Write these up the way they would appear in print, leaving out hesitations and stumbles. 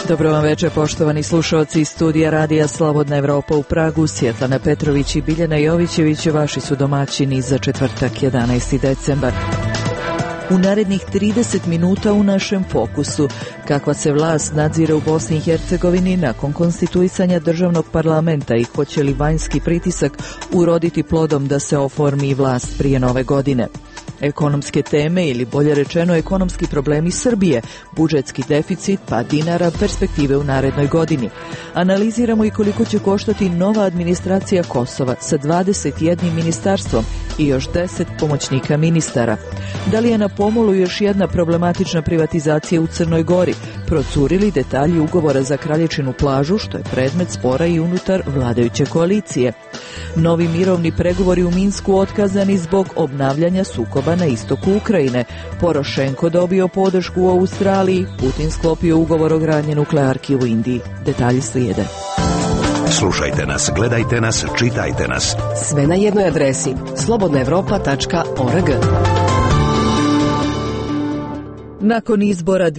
Dobro vam večer, poštovani slušalci iz studija Radija Slobodna Evropa u Pragu. Svjetlana Petrović i Biljana Jovićević vaši su domaćini za četvrtak 11. decembar. U narednih 30 minuta u našem fokusu, kakva se vlast nadzire u Bosni i Hercegovini nakon konstituisanja državnog parlamenta i hoće li vanjski pritisak uroditi plodom da se oformi vlast prije nove godine. Ekonomske teme ili bolje rečeno ekonomski problemi Srbije, budžetski deficit, pad dinara, perspektive u narednoj godini. Analiziramo i koliko će koštati nova administracija Kosova sa 21 ministarstvom i još 10 pomoćnika ministara. Da li je na pomolu još jedna problematična privatizacija u Crnoj Gori? Procurili detalji ugovora za Kraljičinu plažu, što je predmet spora i unutar vladajuće koalicije. Novi mirovni pregovori u Minsku otkazani zbog obnavljanja sukoba na istoku Ukrajine. Porošenko dobio podršku u Australiji, Putin sklopio ugovor o gradnji nuklearki u Indiji. Detalji slijede. Slušajte nas, gledajte nas, čitajte nas. Sve na jednoj adresi slobodnaevropa.org. Nakon izbora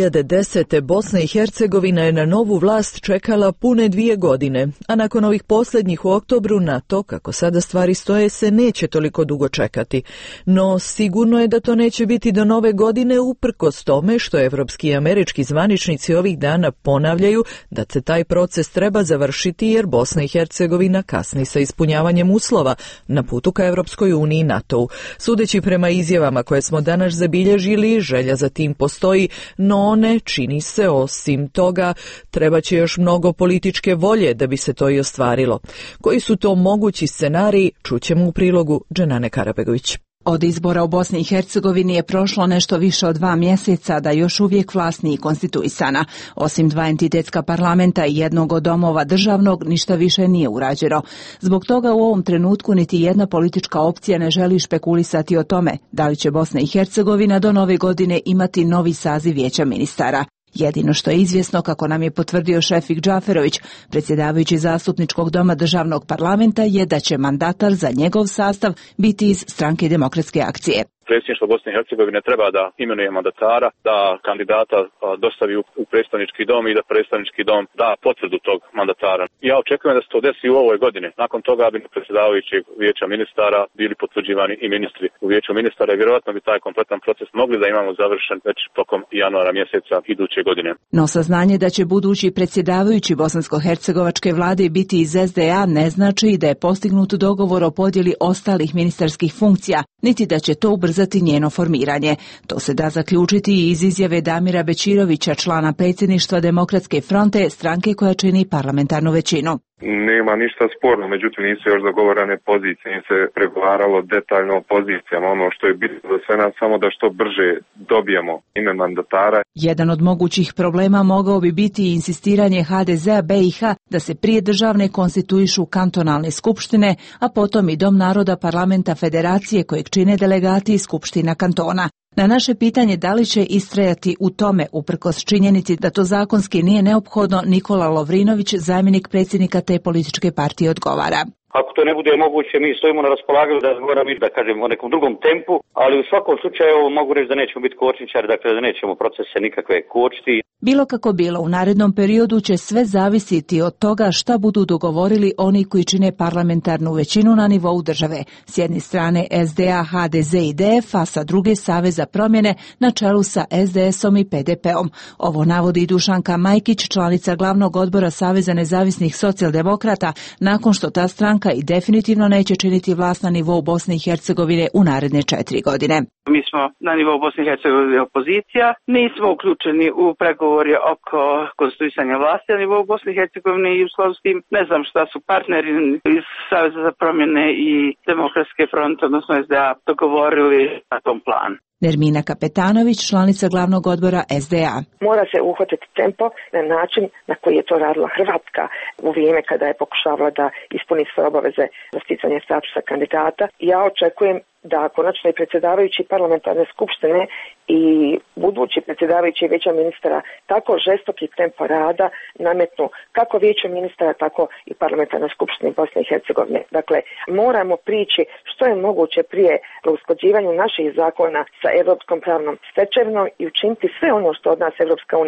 2010. Bosna i Hercegovina je na novu vlast čekala pune 2 godine, a nakon ovih posljednjih u oktobru na to, kako sada stvari stoje, se neće toliko dugo čekati. No sigurno je da to neće biti do nove godine uprkos tome što evropski i američki zvaničnici ovih dana ponavljaju da se taj proces treba završiti jer Bosna i Hercegovina kasni sa ispunjavanjem uslova na putu ka Evropskoj uniji i NATO-u. Sudeći prema izjavama koje smo danas zabilježili, želja za tim postoji, no one, čini se, osim toga, treba će još mnogo političke volje da bi se to i ostvarilo. Koji su to mogući scenariji, čućemo u prilogu Dženane Karabegović. Od izbora u Bosni i Hercegovini je prošlo nešto više od 2 mjeseca, da još uvijek vlast nije konstituisana. Osim 2 entitetska parlamenta i jednog od domova državnog, ništa više nije urađeno. Zbog toga u ovom trenutku niti jedna politička opcija ne želi špekulisati o tome da li će Bosna i Hercegovina do nove godine imati novi saziv vijeća ministara. Jedino što je izvjesno, kako nam je potvrdio Šefik Džaferović, predsjedavajući zastupničkog doma državnog parlamenta, je da će mandatar za njegov sastav biti iz Stranke demokratske akcije. Predsjedništvo Bosne i Hercegovine treba da imenuje mandatara, da kandidata dostavi u predstavnički dom i da predstavnički dom da potvrdu tog mandatara. Ja očekujem da se to desi u ovoj godini. Nakon toga bi predsjedavajućeg vijeća ministara bili potvrđivani i ministri u vijeću ministara i vjerojatno bi taj kompletan proces mogli da imamo završen već tokom januara mjeseca iduće godine. No saznanje da će budući predsjedavajući bosansko-hercegovačke vlade biti iz SDA ne znači da je postignut dogovor o podjeli ostalih ministarskih funkcija, niti da će to ubrzati njeno formiranje. To se da zaključiti i iz izjave Damira Bećirovića, člana predsjedništva Demokratske fronte, stranke koja čini parlamentarnu većinu. Nema ništa sporno, međutim nisu još dogovorene pozicije, nije se pregovaralo detaljno o pozicijama. Ono što je bitno za sve nas samo da što brže dobijemo ime mandatara. Jedan od mogućih problema mogao bi biti insistiranje HDZ-a BiH da se prije državne konstituišu kantonalne skupštine, a potom i Dom naroda parlamenta federacije kojeg čine delegati iz skupština kantona. Na naše pitanje da li će istrajati u tome, uprkos činjenici da to zakonski nije neophodno, Nikola Lovrinović, zamjenik predsjednika te političke partije, odgovara. Ako to ne bude moguće, mi stojimo na raspolaganju da razgovaramo i da kažemo o nekom drugom tempu, ali u svakom slučaju mogu reći da nećemo biti kočničari, dakle da nećemo procese nikakve kočiti. Bilo kako bilo, u narednom periodu će sve zavisiti od toga šta budu dogovorili oni koji čine parlamentarnu većinu na nivou države. S jedne strane SDA, HDZ i DF, a sa druge Savez za promjene na čelu sa SDS-om i PDP-om. Ovo navodi Dušanka Majkić, članica glavnog odbora Saveza nezavisnih socijaldemokrata, nakon što ta stranka i definitivno neće činiti vlast na nivou Bosne i Hercegovine u naredne 4 godine. Mi smo na nivou Bosne i Hercegovine opozicija, nismo uključeni u pregovore oko konstituisanja vlasti na nivou Bosne i Hercegovine i u skladu s tim ne znam šta su partneri iz Saveza za promjene i Demokratske fronte, odnosno SDA, dogovorili na tom planu. Nermina Kapetanović, članica glavnog odbora SDA. Mora se uhvatiti tempo na način na koji je to radila Hrvatska u vrijeme kada je pokušavala da ispuni sve obaveze za sticanje statusa kandidata. Ja očekujem da konačno i predsjedavajući parlamentarne skupštine i budući predsjedavajući vijeća ministara tako žestoki tempo rada nametnu kako vijeću ministara, tako i parlamentarne skupštine Bosne i Hercegovine. Dakle, moramo prići što je moguće prije usklađivanju naših zakona sa europskom pravnom stečevinom i učiniti sve ono što od nas Europska unija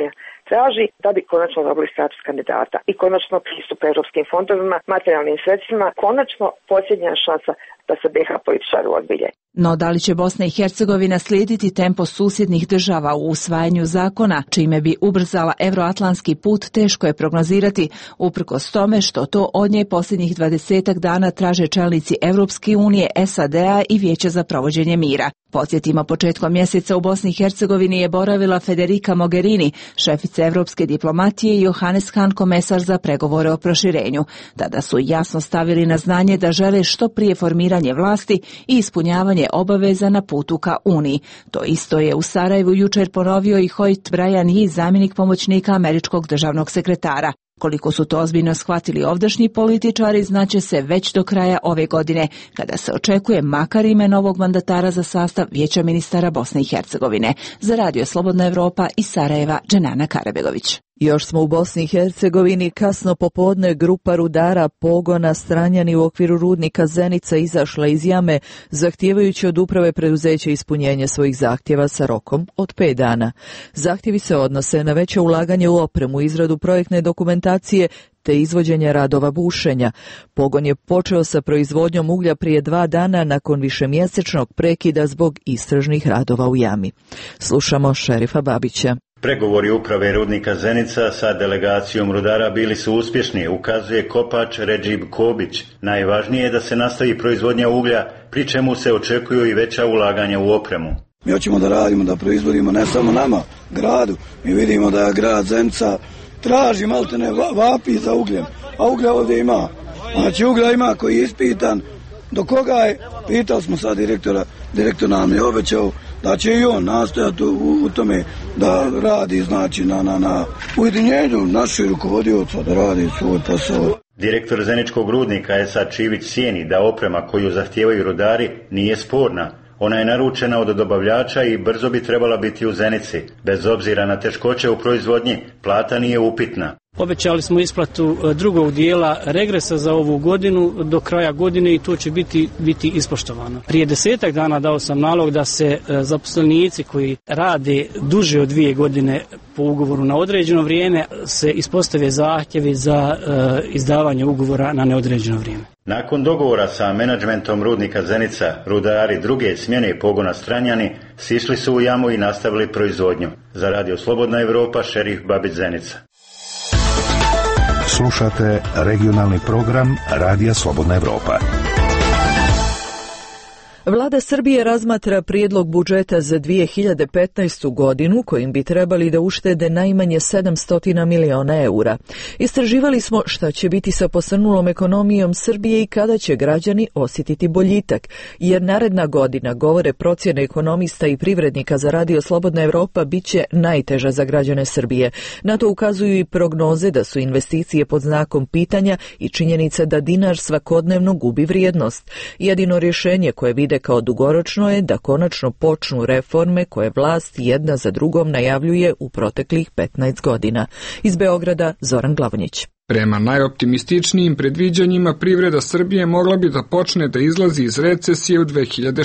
traži da bi konačno dobili status kandidata i konačno pristup europskim fondovima, materijalnim sredstvima, konačno posljednja šansa da se BiH političari uozbilje. No da li će Bosna i Hercegovina slijediti tempo susjednih država u usvajanju zakona, čime bi ubrzala euroatlantski put, teško je prognozirati, uprkos tome što to od nje posljednjih 20 dana traže čelnici Europske unije, SAD-a i Vijeća za provođenje mira. Podsjetimo, početkom mjeseca u Bosni i Hercegovini je boravila Federica Mogherini, šefica europske diplomatije, i Johannes Hahn, komesar za pregovore o proširenju. Tada su jasno stavili na znanje da žele što prije formiranje vlasti i ispunjavanje obaveza na putu ka Uniji. To isto je u Sarajevu jučer ponovio i Hoyt Bryan Yee, zamjenik pomoćnika američkog državnog sekretara. Koliko su to ozbiljno shvatili ovdašnji političari, znaće se već do kraja ove godine, kada se očekuje makar ime novog mandatara za sastav Vijeća ministara Bosne i Hercegovine. Za Radio Slobodna Evropa iz Sarajeva, Dženana Karabegović. Još smo u Bosni i Hercegovini. Kasno popodne grupa rudara pogona Stranjani u okviru rudnika Zenica izašla iz jame, zahtijevajući od uprave preduzeća ispunjenje svojih zahtjeva sa rokom od 5 dana. Zahtjevi se odnose na veće ulaganje u opremu, izradu projektne dokumentacije te izvođenje radova bušenja. Pogon je počeo sa proizvodnjom uglja prije 2 dana nakon višemjesečnog prekida zbog istražnih radova u jami. Slušamo Šerifa Babića. Pregovori uprave rudnika Zenica sa delegacijom rudara bili su uspješni, ukazuje kopač Redžib Kobić. Najvažnije je da se nastavi proizvodnja uglja, pri čemu se očekuju i veća ulaganja u opremu. Mi hoćemo da radimo, da proizvodimo ne samo nama, gradu. Mi vidimo da grad Zenica traži maltene vapi za ugljem, a uglja ovdje ima. Znači uglja ima koji je ispitan. Do koga je, pitali smo sad direktor nam je obećao da će i on nastojati u tome da radi, znači na ujedinjenju naših rukovodioca, da radi svoj posao. Direktor Zeničkog rudnika Esad Čivić cijeni da oprema koju zahtijevaju rudari nije sporna. Ona je naručena od dobavljača i brzo bi trebala biti u Zenici. Bez obzira na teškoće u proizvodnji, plata nije upitna. Obećali smo isplatu drugog dijela regresa za ovu godinu do kraja godine i to će biti ispoštovano. Prije 10 dana dao sam nalog da se zaposlenici koji rade duže od 2 godine po ugovoru na određeno vrijeme se ispostave zahtjevi za izdavanje ugovora na neodređeno vrijeme. Nakon dogovora sa menadžmentom rudnika Zenica, rudari druge smjene pogona Stranjani sišli su u jamu i nastavili proizvodnju. Za Radio Slobodna Evropa, Šerif Babić, Zenica. Slušate regionalni program Radija Slobodna Evropa. Vlada Srbije razmatra prijedlog budžeta za 2015. godinu kojim bi trebali da uštede najmanje 700 miliona eura. Istraživali smo šta će biti sa posrnulom ekonomijom Srbije i kada će građani osjetiti boljitak, jer naredna godina, govore procjene ekonomista i privrednika za Radio Slobodna Evropa, bit će najteža za građane Srbije. Na to ukazuju i prognoze da su investicije pod znakom pitanja i činjenica da dinar svakodnevno gubi vrijednost. Jedino rješenje koje vide kao dugoročno je da konačno počnu reforme koje vlast jedna za drugom najavljuje u proteklih 15 godina. Iz Beograda, Zoran Glavonjić. Prema najoptimističnijim predviđanjima, privreda Srbije mogla bi da počne da izlazi iz recesije u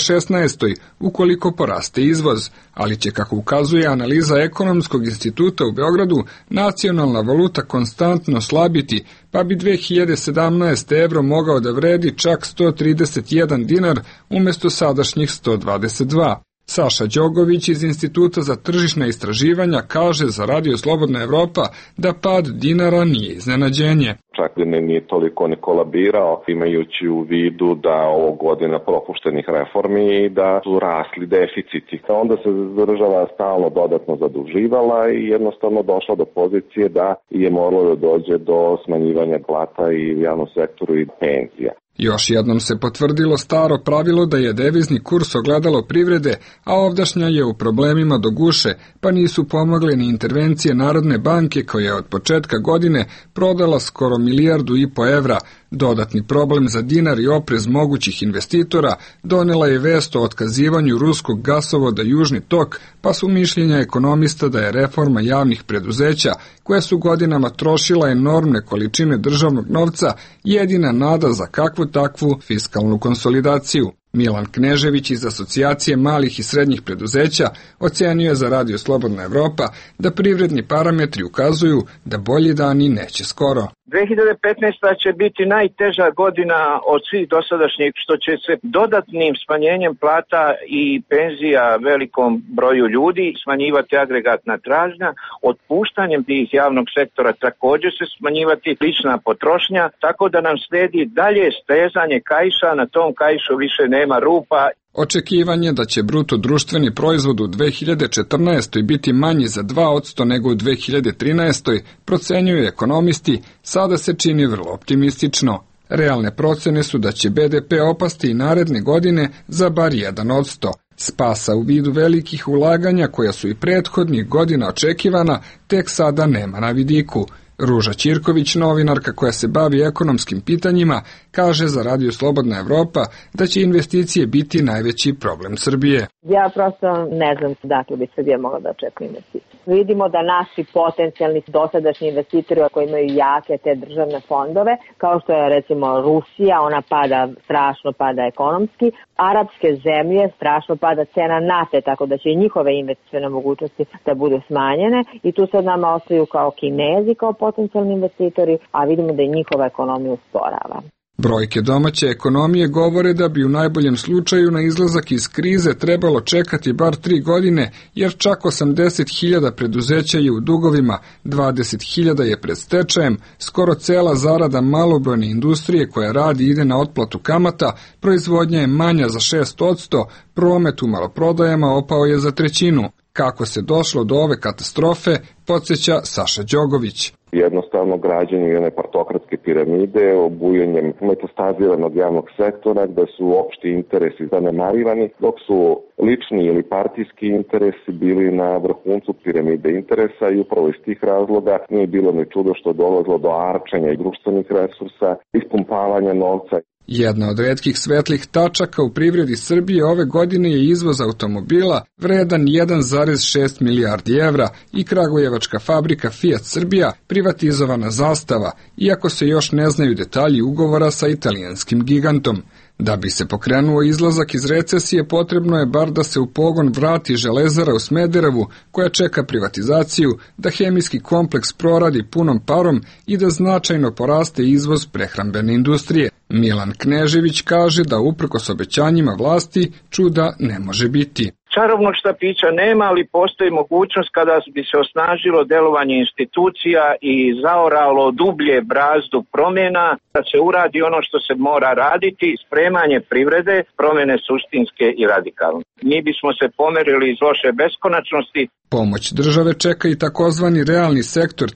2016. ukoliko poraste izvoz, ali će, kako ukazuje analiza Ekonomskog instituta u Beogradu, nacionalna valuta konstantno slabiti, pa bi 2017. evro mogao da vredi čak 131 dinar umjesto sadašnjih 122. Saša Đogović iz Instituta za tržišna istraživanja kaže za Radio Slobodna Evropa da pad dinara nije iznenađenje. Čak nije toliko ni kolabirao, imajući u vidu da ovo godina propuštenih reformi i da su rasli deficiti. Onda se država stalno dodatno zaduživala i jednostavno došla do pozicije da je moralo da dođe do smanjivanja plata i u javnom sektoru i penzija. Još jednom se potvrdilo staro pravilo da je devizni kurs ogledalo privrede, a ovdašnja je u problemima do guše, pa nisu pomogle ni intervencije Narodne banke koja je od početka godine prodala skoro 1,5 milijardu evra. Dodatni problem za dinar i oprez mogućih investitora donela je vest o otkazivanju ruskog gasovoda Južni tok, pa su mišljenja ekonomista da je reforma javnih preduzeća, koja su godinama trošila enormne količine državnog novca, jedina nada za kakvu takvu fiskalnu konsolidaciju. Milan Knežević iz Asocijacije malih i srednjih preduzeća ocenio je za Radio Slobodna Evropa da privredni parametri ukazuju da bolji dani neće skoro. 2015. će biti najteža godina od svih dosadašnjih, što će se dodatnim smanjenjem plata i penzija velikom broju ljudi smanjivati agregatna tražnja, otpuštanjem tih javnog sektora također se smanjivati lična potrošnja, tako da nam sledi dalje stezanje kaiša, na tom kaišu više nema rupa. Očekivanje da će bruto društveni proizvod u 2014. biti manji za 2% nego u 2013. procenjuju ekonomisti, sada se čini vrlo optimistično. Realne procene su da će BDP opasti i naredne godine za bar 1%. Spasa u vidu velikih ulaganja koja su i prethodnih godina očekivana tek sada nema na vidiku. Ruža Ćirković, novinarka koja se bavi ekonomskim pitanjima, kaže za Radio Slobodna Evropa da će investicije biti najveći problem Srbije. Ja prosto ne znam dakle bi Srbija mogla da očekuje investicije. Vidimo da naši potencijalni dosadašnji investitori koji imaju jake te državne fondove, kao što je recimo Rusija, ona strašno pada ekonomski, arapske zemlje strašno pada cena nafte, tako da će i njihove investicione mogućnosti da budu smanjene i tu sad nama ostaju kao Kinezi, kao potencijalni investitori, a vidimo da i njihova ekonomija usporava. Brojke domaće ekonomije govore da bi u najboljem slučaju na izlazak iz krize trebalo čekati bar 3 godine, jer čak 80.000 preduzeća je u dugovima, 20.000 je pred stečajem, skoro cela zarada malobrojne industrije koja radi ide na otplatu kamata, proizvodnja je manja za 6%, promet u maloprodajama opao je za 1/3. Kako se došlo do ove katastrofe, podsjeća Saša Đogović. Jednostavno građenje jedne partokratske piramide, obujanjem metastaziranog javnog sektora gde su opšti interesi zanemarivani, dok su lični ili partijski interesi bili na vrhuncu piramide interesa i upravo iz tih razloga nije bilo ni čudo što je dolazilo do arčenja i društvenih resursa, ispumpavanja novca. Jedna od retkih svetlih tačaka u privredi Srbije ove godine je izvoz automobila vredan 1,6 milijardi evra i kragujevačka fabrika Fiat Srbija privatizovana Zastava, iako se još ne znaju detalji ugovora sa italijanskim gigantom. Da bi se pokrenuo izlazak iz recesije, potrebno je bar da se u pogon vrati Železara u Smederevu, koja čeka privatizaciju, da hemijski kompleks proradi punom parom i da značajno poraste izvoz prehrambene industrije. Milan Knežević kaže da uprkos obećanjima vlasti čuda ne može biti. Čarobnog štapića nema, ali postoji mogućnost kada bi se osnažilo delovanje institucija i zaoralo dublje brazdu promjena, da se uradi ono što se mora raditi, spremanje privrede, promjene suštinske i radikalne. Mi bismo se pomerili iz loše beskonačnosti. Pomoć države čeka i takozvani realni sektor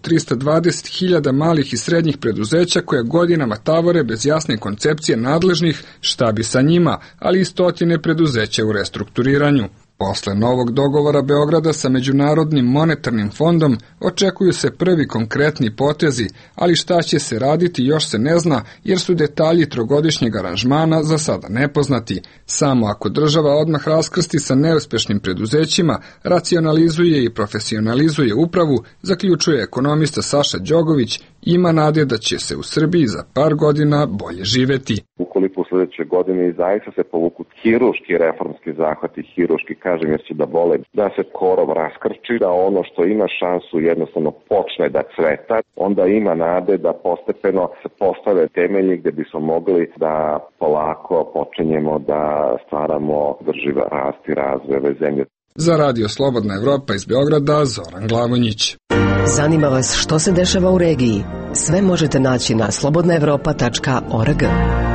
320.000 malih i srednjih preduzeća koja godinama tavore bez jasne koncepcije nadležnih šta bi sa njima, ali i stotine preduzeća u restrukturiranju. Posle novog dogovora Beograda sa Međunarodnim monetarnim fondom očekuju se prvi konkretni potezi, ali šta će se raditi još se ne zna jer su detalji trogodišnjeg aranžmana za sada nepoznati. Samo ako država odmah raskrsti sa neuspešnim preduzećima, racionalizuje i profesionalizuje upravu, zaključuje ekonomista Saša Đogović, ima nade da će se u Srbiji za par godina bolje živeti. Ukoliko u sljedeće godine i zaista se povuku hiruški reformski zahvati, hiruški kažem jer će da bole, da se korov raskrči, da ono što ima šansu jednostavno počne da cveta, onda ima nade da postepeno se postave temelji gde bismo mogli da polako počinjemo da stvaramo drživ rast i razvoj ove zemlje. Za Radio Slobodna Evropa iz Beograda, Zoran Glavonjić. Zanima vas što se dešava u regiji? Sve možete naći na slobodnaevropa.org.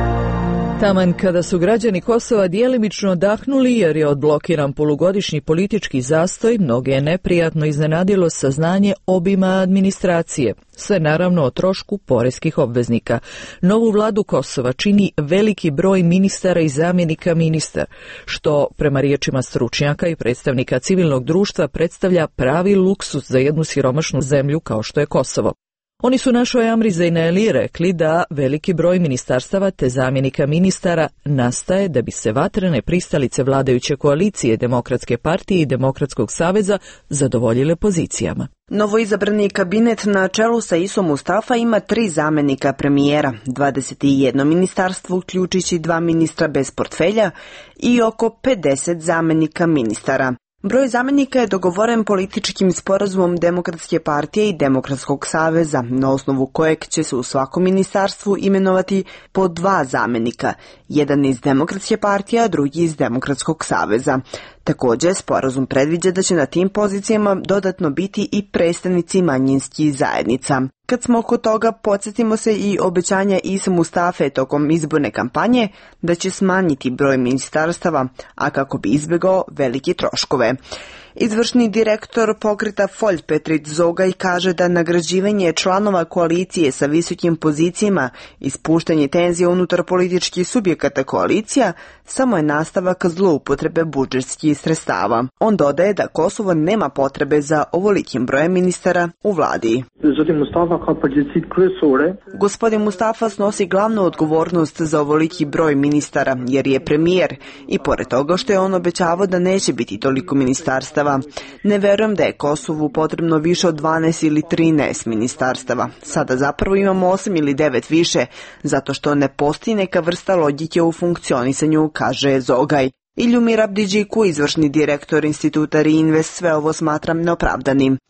Taman kada su građani Kosova djelimično odahnuli jer je odblokiran polugodišnji politički zastoj, mnoge je neprijatno iznenadilo saznanje obima administracije. Sve naravno o trošku poreskih obveznika. Novu vladu Kosova čini veliki broj ministara i zamjenika ministara, što prema riječima stručnjaka i predstavnika civilnog društva predstavlja pravi luksuz za jednu siromašnu zemlju kao što je Kosovo. Oni su našoj Amri Zejneli rekli da veliki broj ministarstava te zamjenika ministara nastaje da bi se vatrene pristalice vladajuće koalicije Demokratske partije i Demokratskog saveza zadovoljile pozicijama. Novoizabrani kabinet na čelu sa Isom Mustafa ima 3 zamjenika premijera, 21 ministarstvo uključujući 2 ministra bez portfelja i oko 50 zamjenika ministara. Broj zamjenika je dogovoren političkim sporazumom Demokratske partije i Demokratskog saveza, na osnovu kojeg će se u svakom ministarstvu imenovati po 2 zamjenika, jedan iz Demokratske partije, a drugi iz Demokratskog saveza. Također, sporazum predviđa da će na tim pozicijama dodatno biti i predstavnici manjinskih zajednica. Kad smo oko toga, podsjetimo se i obećanja Isa Mustafe tokom izborne kampanje da će smanjiti broj ministarstava, a kako bi izbjegao velike troškove. Izvršni direktor pokreta Folk Petrit Zogaj kaže da nagrađivanje članova koalicije sa visokim pozicijama i spuštanje tenzija unutar političkih subjekata koalicija samo je nastavak zloupotrebe budžetskih sredstava. On dodaje da Kosovo nema potrebe za ovolikim brojem ministara u vladi. Gospodin Mustafa snosi glavnu odgovornost za ovoliki broj ministara jer je premijer i pored toga što je on obećavao da neće biti toliko ministarstava. Ne verujem da je Kosovu potrebno više od 12 ili 13 ministarstava. Sada zapravo imamo 8 ili 9 više, zato što ne postoji neka vrsta logike u funkcionisanju, kaže Zogaj. Iljumir Abdidžiku, izvršni direktor instituta Reinvest, sve ovo smatra neopravdanim.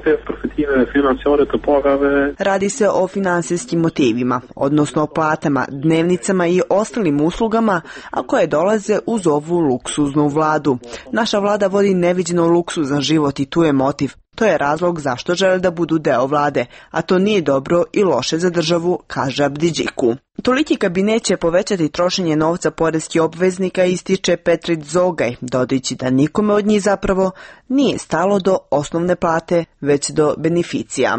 Radi se o finansijskim motivima, odnosno o platama, dnevnicama i ostalim uslugama, a koje dolaze uz ovu luksuznu vladu. Naša vlada vodi neviđeno luksuzan život i tu je motiv. To je razlog zašto žele da budu deo vlade, a to nije dobro i loše za državu, kaže Abdidžiku. Toliki kabinet će povećati trošenje novca poreskih obveznika, ističe Petrit Zogaj, dodajući da nikome od njih zapravo nije stalo do osnovne plate, već do beneficija.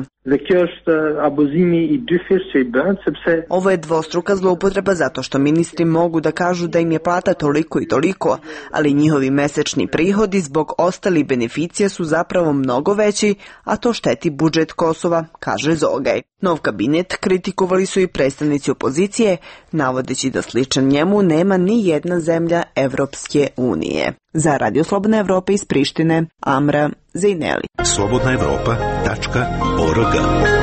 Ovo je dvostruka zloupotreba zato što ministri mogu da kažu da im je plata toliko i toliko, ali njihovi mesečni prihodi zbog ostalih beneficija su zapravo mnogo veći, a to šteti budžet Kosova, kaže Zogaj. Nov kabinet kritikovali su i predstavnici opozicije, navodeći da sličan njemu nema ni jedna zemlja Evropske unije. Za Radio Slobodna Evropa iz Prištine, Amra Zejneli. slobodnaevropa.org.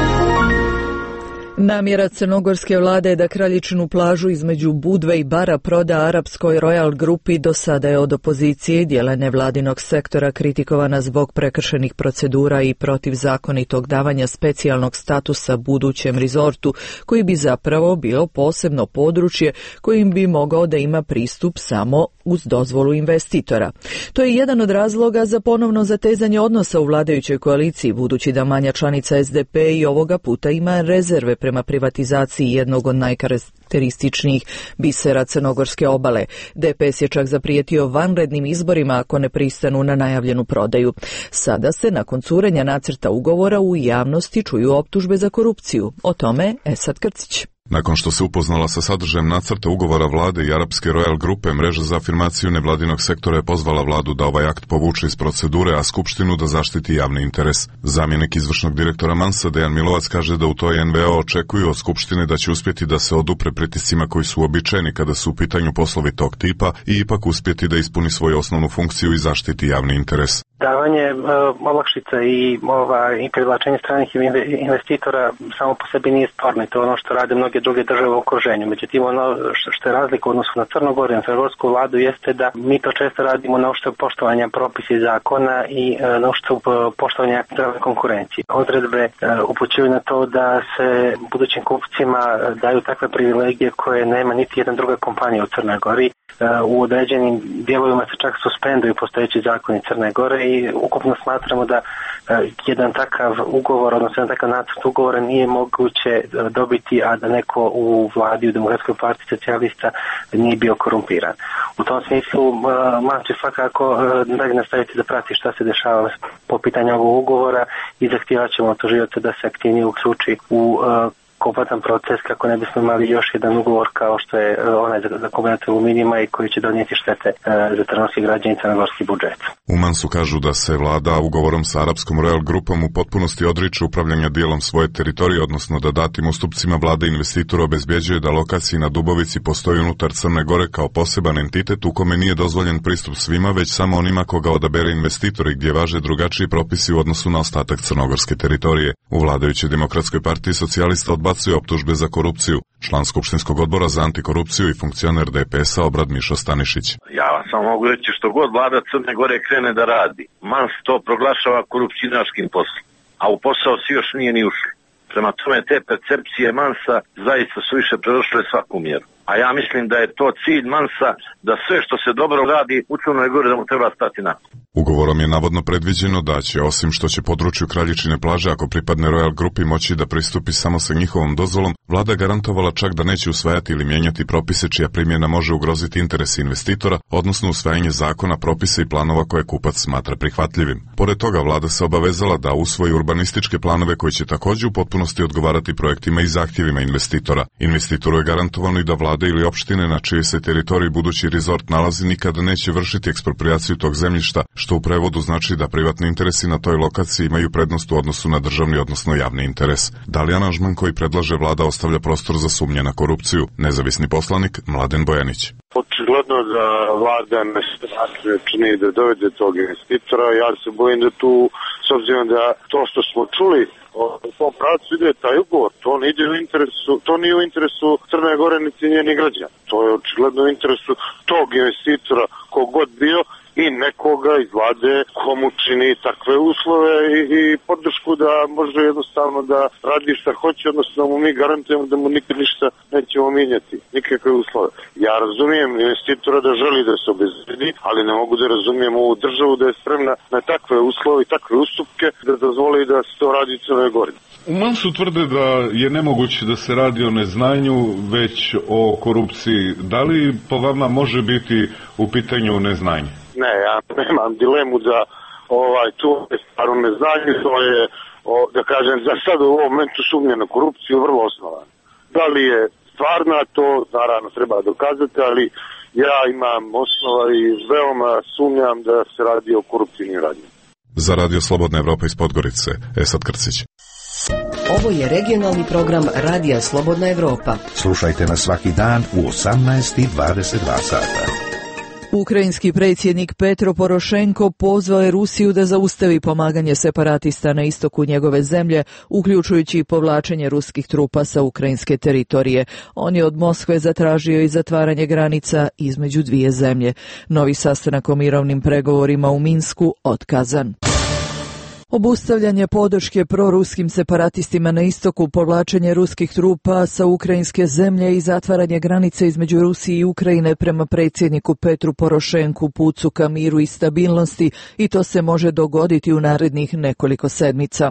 Namjera crnogorske vlade je da Kraljičinu plažu između Budve i Bara proda arapskoj Royal grupi do sada je od opozicije i dijela nevladinog sektora kritikovana zbog prekršenih procedura i protivzakonitog davanja specijalnog statusa budućem rizortu, koji bi zapravo bio posebno područje kojim bi mogao da ima pristup samo uz dozvolu investitora. To je jedan od razloga za ponovno zatezanje odnosa u vladajućoj koaliciji, budući da manja članica SDP i ovoga puta ima rezerve prema privatizaciji jednog od najkarakterističnijih bisera crnogorske obale. DPS je čak zaprijetio vanrednim izborima ako ne pristanu na najavljenu prodaju. Sada se nakon curenja nacrta ugovora u javnosti čuju optužbe za korupciju. O tome Esad Krcić. Nakon što se upoznala sa sadržajem nacrta ugovora vlade i arapske Royal grupe, mreža za afirmaciju nevladinog sektora je pozvala vladu da ovaj akt povuče iz procedure, a skupštinu da zaštiti javni interes. Zamjenik izvršnog direktora Mansa, Dejan Milovac, kaže da u toj NVO očekuju od skupštine da će uspjeti da se odupre pritiscima koji su uobičajeni kada su u pitanju poslovi tog tipa i ipak uspjeti da ispuni svoju osnovnu funkciju i zaštiti javni interes. Davanje olakšica i privlačenje stranih investitora samo po sebi nije sporno i to je ono što rade mnoge druge države u okruženju. Međutim, ono što je razlika u odnosu na Crnogoru i na crnogorsku vladu jeste da mi to često radimo na uštrb poštovanja propisa i zakona i na uštrb poštovanja zdrave konkurencije. Odredbe upućuju na to da se budućim kupcima daju takve privilegije koje nema niti jedna druga kompanija u Crnoj Gori. U određenim dijelovima se čak suspenduju postojeći zakoni Crne Gore i ukupno smatramo da jedan takav ugovor, odnosno jedan takav nacrt ugovora nije moguće dobiti, a da neko u vladi, u Demokratskoj partiji socijalista nije bio korumpiran. U tom smislu MAS će svakako dalje nastaviti da prati šta se dešava po pitanju ovog ugovora i zahtijevat ćemo od tužioca da se aktivnije uključi u kompletan proces kako ne bismo imali još jedan ugovor kao što je onaj za kombinat aluminijuma i koji će donijeti štete za crnogorski građani i crnogorski budžet. U Mansu kažu da se vlada ugovorom sa arapskom Royal grupom u potpunosti odriče upravljanja dijelom svoje teritorije, odnosno da datim ustupcima vlada investitora obezbjeđuje da lokaciji na Dubovici postoji unutar Crne Gore kao poseban entitet u kome nije dozvoljen pristup svima, već samo onima koga odabere investitori, gdje važe drugačiji propisi u odnosu na ostatak crnogorske teritorije. U vladajućoj Demokratskoj partiji socijalista odbacuje optužbe za korupciju. Član Skupštinskog odbora za antikorupciju i funkcioner DPS-a Obrad Mišo Stanišić. Ja vam samo mogu reći što god vlada Crne Gore krene da radi. Mans to proglašava korupcionaškim poslom, a u posao si još nije ni ušli. Prema tome te percepcije Mansa zaista su više predošle svaku mjeru. A ja mislim da je to cilj Mansa, da sve što se dobro radi u Crnoj Gori da mu treba stati na. Ugovorom je navodno predviđeno da će, osim što će području Kraljičine plaže, ako pripadne Royal grupi, moći da pristupi samo sa njihovom dozvolom, vlada garantovala čak da neće usvajati ili mijenjati propise čija primjena može ugroziti interese investitora, odnosno usvajanje zakona, propisa i planova koje kupac smatra prihvatljivim. Pored toga, vlada se obavezala da usvoji urbanističke planove koji će također u potpunosti odgovarati projektima i zahtjevima investitora. Investitoru je garantovano i da vlada ili opštine na čiji se teritoriji budući rezort nalazi nikada neće vršiti eksproprijaciju tog zemljišta, što u prevodu znači da privatni interesi na toj lokaciji imaju prednost u odnosu na državni, odnosno javni interes. Da li aranžman koji predlaže vlada ostavlja prostor za sumnje na korupciju? Nezavisni poslanik Mladen Bojanić. Očigledno da vlada ne čini da dovede tog investitora. Ja se bojim da tu, s obzirom da to što smo čuli u tom pravcu ide taj ugovor, to nije u interesu Crne Gore niti njenih građana. To je očigledno u interesu tog investitora kogod bio i nekoga iz vlade komu čini takve uslove i podršku da može jednostavno da radi šta hoće, odnosno mu mi garantujemo da mu nikad ništa nećemo mijenjati, nikakve uslove. Ja razumijem investitora da želi da se obezbedi, ali ne mogu da razumijem ovu državu da je spremna na takve uslove i takve ustupke da dozvoli da se to radi u Crnoj Gori. U Mansu tvrde da je nemoguće da se radi o neznanju, već o korupciji. Da li po vama može biti u pitanju neznanje? Ne, ja nemam dilemu da tu je stvarno neznanje, to je, da kažem, za sad u ovom momentu sumnja na korupciju vrlo osnovana. Da li je stvarna, to naravno treba dokazati, ali ja imam osnova i veoma sumnjam da se radi o korupcijnim radnjama. Za Radio Slobodna Evropa iz Podgorice, Esad Krcić. Ovo je regionalni program Radija Slobodna Evropa. Slušajte nas svaki dan u 18:22 sata. Ukrajinski predsjednik Petro Porošenko pozvao je Rusiju da zaustavi pomaganje separatista na istoku njegove zemlje, uključujući i povlačenje ruskih trupa sa ukrajinske teritorije. On je od Moskve zatražio i zatvaranje granica između dvije zemlje. Novi sastanak o mirovnim pregovorima u Minsku otkazan. Obustavljanje podrške proruskim separatistima na istoku, povlačenje ruskih trupa sa ukrajinske zemlje i zatvaranje granice između Rusije i Ukrajine prema predsjedniku Petru Porošenku pucu ka miru i stabilnosti, i to se može dogoditi u narednih nekoliko sedmica.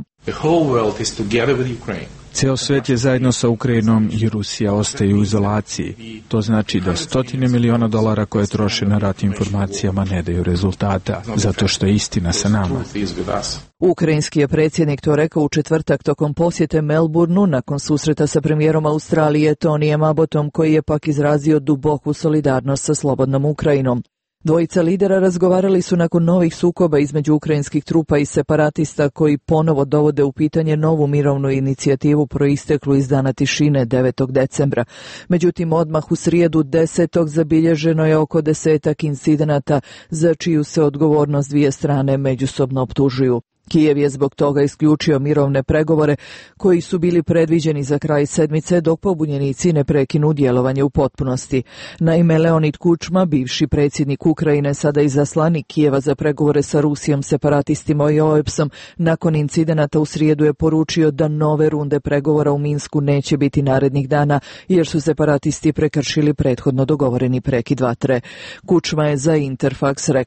Ceo svet je zajedno sa Ukrajinom i Rusija ostaje u izolaciji. To znači da $100 miliona koje troše na rat informacijama ne daju rezultata, zato što je istina sa nama. Ukrajinski je predsjednik to rekao u četvrtak tokom posjete Melbourneu nakon susreta sa premijerom Australije Tonijem Abbotom, koji je pak izrazio duboku solidarnost sa slobodnom Ukrajinom. Dvojica lidera razgovarali su nakon novih sukoba između ukrajinskih trupa i separatista koji ponovo dovode u pitanje novu mirovnu inicijativu proisteklu iz Dana tišine 9. decembra. Međutim, odmah u srijedu 10. zabilježeno je oko 10 incidenata za čiju se odgovornost dvije strane međusobno optužuju. Kijev je zbog toga isključio mirovne pregovore koji su bili predviđeni za kraj sedmice dok pobunjenici ne prekinu djelovanje u potpunosti. Naime, Leonid Kučma, bivši predsjednik Ukrajine, sada izaslanik Kijeva za pregovore sa Rusijom, separatistima i OEBS-om, nakon incidenata u srijedu je poručio da nove runde pregovora u Minsku neće biti narednih dana jer su separatisti prekršili prethodno dogovoreni prekid vatre. Kučma je za Interfax rekao: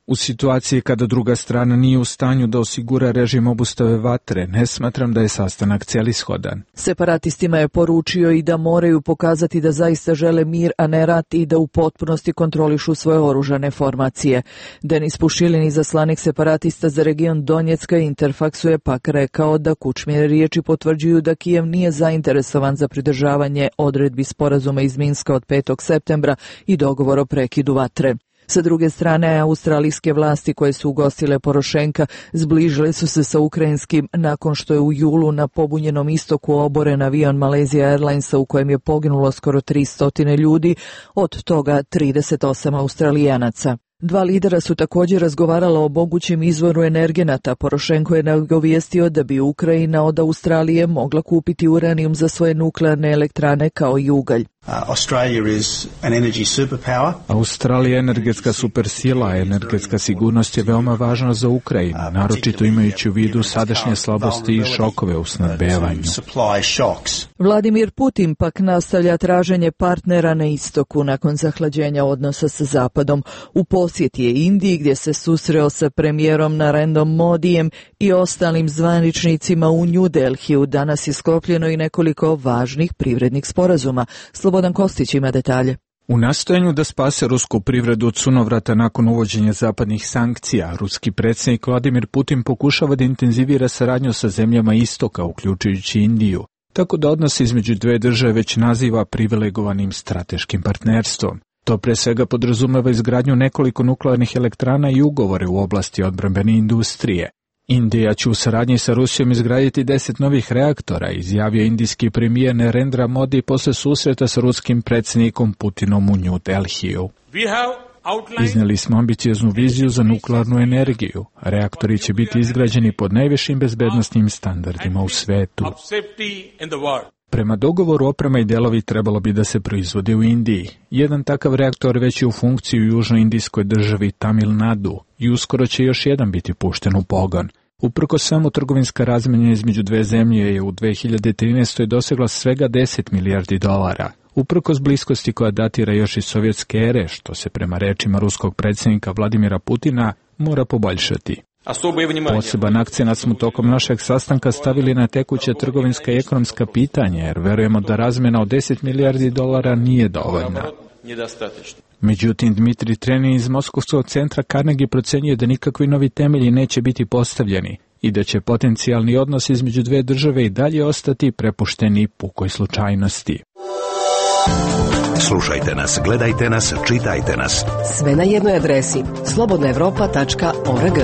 U situaciji kada druga strana nije u stanju da osigura režim obustave vatre, ne smatram da je sastanak celishodan. Separatistima je poručio i da moraju pokazati da zaista žele mir, a ne rat, i da u potpunosti kontrolišu svoje oružane formacije. Denis Pušilin, izaslanik separatista za region Donjecka, Interfaksu je pak rekao da Kučmine riječi potvrđuju da Kijev nije zainteresovan za pridržavanje odredbi sporazuma iz Minska od 5. septembra i dogovor o prekidu vatre. Sa druge strane, australijske vlasti koje su ugostile Porošenka zbližile su se sa ukrajinskim nakon što je u julu na pobunjenom istoku oboren avion Malaysia Airlinesa u kojem je poginulo skoro 300 ljudi, od toga 38 Australijanaca. Dva lidera su također razgovarala o mogućem izvoru energenata. Porošenko je nagovijestio da bi Ukrajina od Australije mogla kupiti uranijum za svoje nuklearne elektrane kao i ugalj. Australija je energetska supersila, a energetska sigurnost je veoma važna za Ukrajinu, naročito imajući u vidu sadašnje slabosti i šokove u snabdevanju. Vladimir Putin pak nastavlja traženje partnera na istoku nakon zahlađenja odnosa sa Zapadom. U posjeti je Indiji gdje se susreo sa premijerom Narendrom Modijem i ostalim zvaničnicima u New Delhiju. Danas je sklopljeno i nekoliko važnih privrednih sporazuma. Slobodan Kostić ima detalje. U nastojanju da spase rusku privredu od sunovrata nakon uvođenja zapadnih sankcija, ruski predsjednik Vladimir Putin pokušava da intenzivira saradnju sa zemljama istoka, uključujući Indiju, tako da odnos između dve države već naziva privilegovanim strateškim partnerstvom. To pre svega podrazumeva izgradnju nekoliko nuklearnih elektrana i ugovore u oblasti odbrambene industrije. Indija će u saradnji sa Rusijom izgraditi 10 novih reaktora, izjavio indijski premijer Narendra Modi posle susreta sa ruskim predsjednikom Putinom u New Delhiju. Iznijeli smo ambicioznu viziju za nuklearnu energiju. Reaktori će biti izgrađeni pod najvišim bezbednosnim standardima u svetu. Prema dogovoru oprema i delovi trebalo bi da se proizvode u Indiji. Jedan takav reaktor već je u funkciji u južnoindijskoj državi Tamil Nadu i uskoro će još jedan biti pušten u pogon. Uprkos svemu, trgovinska razmjena između dve zemlje je u 2013. dosegla svega 10 milijardi dolara. Uprkos bliskosti koja datira još iz sovjetske ere, što se prema rečima ruskog predsjednika Vladimira Putina mora poboljšati. Poseban akcenat smo tokom našeg sastanka stavili na tekuće trgovinska i ekonomska pitanja, jer verujemo da razmjena od 10 milijardi dolara nije dovoljna. Međutim, Dmitrij Trenin iz Moskovskog centra Carnegie procenjuje da nikakvi novi temelji neće biti postavljeni i da će potencijalni odnos između dve države i dalje ostati prepušteni pukoj slučajnosti. Slušajte nas, gledajte nas, čitajte nas. Sve na jednoj adresi slobodnaevropa.org.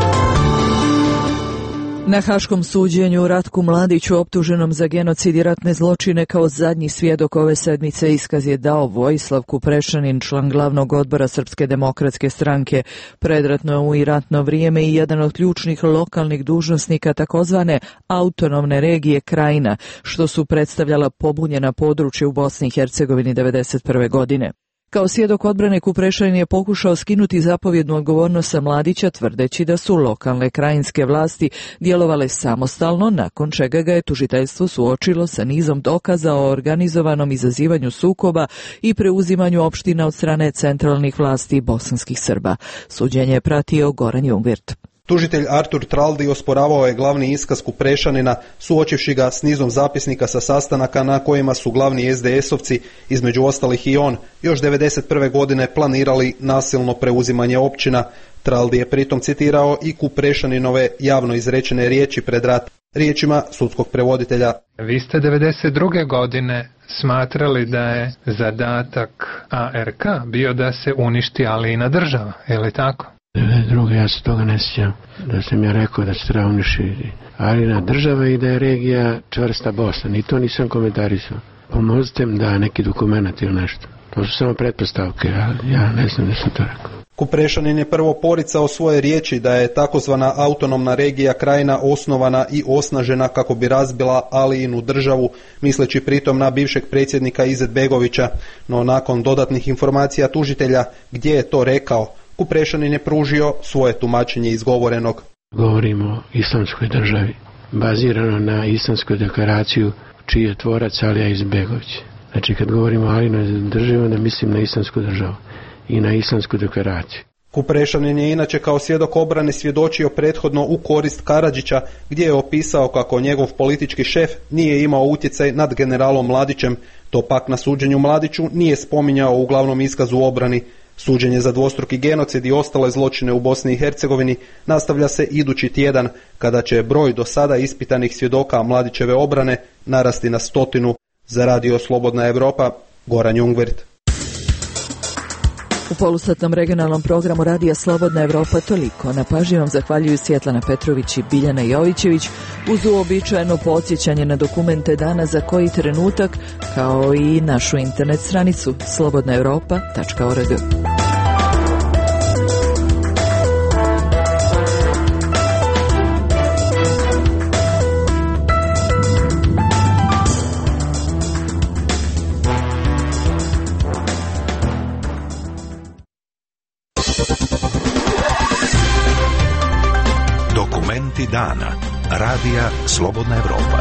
Na haškom suđenju Ratku Mladiću, optuženom za genocid i ratne zločine, kao zadnji svjedok ove sedmice iskaz je dao Vojislav Kuprešanin, član glavnog odbora Srpske demokratske stranke. Predratno i ratno vrijeme i jedan od ključnih lokalnih dužnosnika takozvane autonomne regije Krajina, što su predstavljala pobunjena područja u Bosni i Hercegovini 1991. godine. Kao svjedok odbrane Kuprešanin je pokušao skinuti zapovjednu odgovornost sa Mladića, tvrdeći da su lokalne krajinske vlasti djelovale samostalno, nakon čega ga je tužiteljstvo suočilo sa nizom dokaza o organizovanom izazivanju sukoba i preuzimanju opština od strane centralnih vlasti bosanskih Srba. Suđenje je pratio Goran Jungwirth. Tužitelj Artur Traldi osporavao je glavni iskaz Kuprešanina, suočivši ga s nizom zapisnika sa sastanaka na kojima su glavni SDS-ovci, između ostalih i on, još 1991. godine planirali nasilno preuzimanje općina. Traldi je pritom citirao i Kuprešaninove javno izrečene riječi pred rat, riječima sudskog prevoditelja. Vi ste 1992. godine smatrali da je zadatak ARK bio da se uništi Alina država, je li tako? Drugo, ja se toga ne sjećam, da sam ja rekao da se treba uništiti Alina država i da je regija čvrsta Bosna, ni to nisam komentarisao. Pomozite mi da neki dokument ili nešto. To su samo pretpostavke, ja ne znam da sam to rekao. Kuprešanin je prvo poricao svoje riječi da je takozvana autonomna regija Krajina osnovana i osnažena kako bi razbila Alijinu državu, misleći pritom na bivšeg predsjednika Izetbegovića, no nakon dodatnih informacija tužitelja gdje je to rekao, Kuprešanin je pružio svoje tumačenje izgovorenog. Govorimo o islamskoj državi, bazirano na islamsku deklaraciju čiji je tvorac Alija Izetbegović. Znači kad govorimo o Alijinoj državi, onda mislim na islamsku državu i na islamsku deklaraciju. Kuprešanin je inače kao svjedok obrane svjedočio prethodno u korist Karadžića, gdje je opisao kako njegov politički šef nije imao utjecaj nad generalom Mladićem. To pak na suđenju Mladiću nije spominjao u glavnom iskazu u obrani. Suđenje za dvostruki genocid i ostale zločine u Bosni i Hercegovini nastavlja se idući tjedan, kada će broj do sada ispitanih svjedoka Mladićeve obrane narasti na 100. Za Radio Slobodna Evropa, Goran Jungwirth. U polusatnom regionalnom programu Radija Slobodna Evropa toliko. Na pažnji vam zahvaljuju Svjetlana Petrović i Biljana Jovićević, uz uobičajeno podsjećanje na dokumente dana za koji trenutak, kao i našu internet stranicu slobodnaevropa.org. Dokumenti dana. Radija Slobodna Evropa.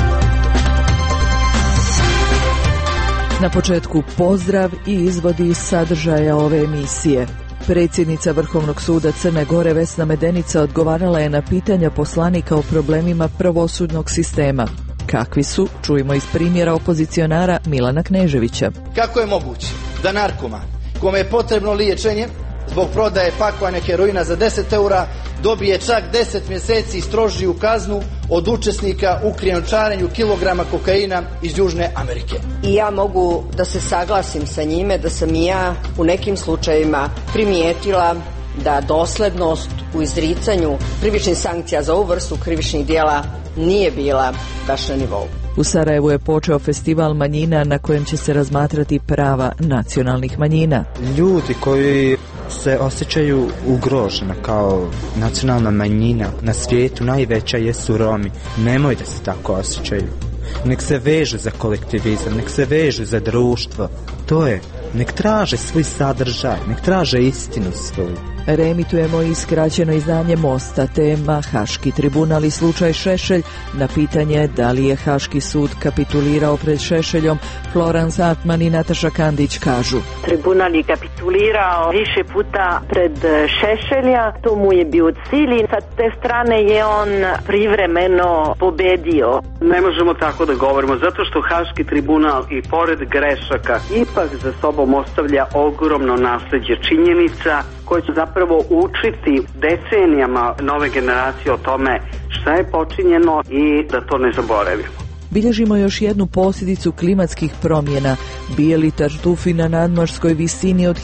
Na početku pozdrav i izvodi iz sadržaja ove emisije. Predsjednica Vrhovnog suda Crne Gore Vesna Medenica odgovarala je na pitanja poslanika o problemima pravosudnog sistema. Kakvi su, čujemo iz primjera opozicionara Milana Kneževića. Kako je moguće da narkoman, kome je potrebno liječenje zbog prodaje pakovanja heroina za 10 eura, dobije čak 10 mjeseci strožiju kaznu od učesnika u krijumčarenju kilograma kokaina iz Južne Amerike? I ja mogu da se saglasim sa njime da sam i ja u nekim slučajevima primijetila da doslednost u izricanju krivičnih sankcija za ovu vrstu krivičnih djela nije bila baš na nivou. U Sarajevu je počeo festival manjina na kojem će se razmatrati prava nacionalnih manjina. Ljudi koji se osjećaju ugrožena kao nacionalna manjina na svijetu najveća jesu Romi. Nemoj da se tako osjećaju. Nek se vežu za kolektivizam, nek se vežu za društvo. To je, nek traže svoj sadržaj, nek traže istinu svoju. Reemitujemo i skraćeno izdanje Mosta, tema Haški tribunal i slučaj Šešelj. Na pitanje da li je Haški sud kapitulirao pred Šešeljom, Florence Hartman i Nataša Kandić kažu: Tribunal je kapitulirao više puta pred Šešelja, to mu je bio cilj i sa te strane je on privremeno pobedio. Ne možemo tako da govorimo, zato što Haški tribunal i pored grešaka ipak za sobom ostavlja ogromno nasljeđe činjenica koje će zapravo učiti decenijama nove generacije o tome šta je počinjeno i da to ne zaboravimo. Bilježimo još jednu posljedicu klimatskih promjena. Bijeli tartufi na nadmorskoj visini od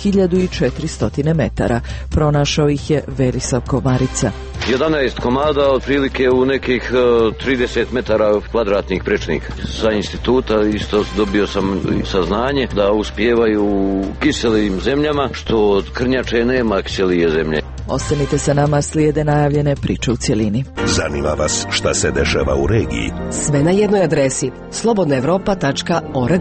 1400 metara. Pronašao ih je Verisav Komarica. 11 komada, otprilike u nekih 30 metara kvadratnih prečnika. Sa instituta isto dobio sam saznanje da uspijevaju u kiselim zemljama, što od krnjače nema kiselije zemlje. Ostanite sa nama, slijede najavljene priče u cjelini. Zanima vas šta se dešava u regiji? Sve na jednoj adresi slobodnaevropa.org.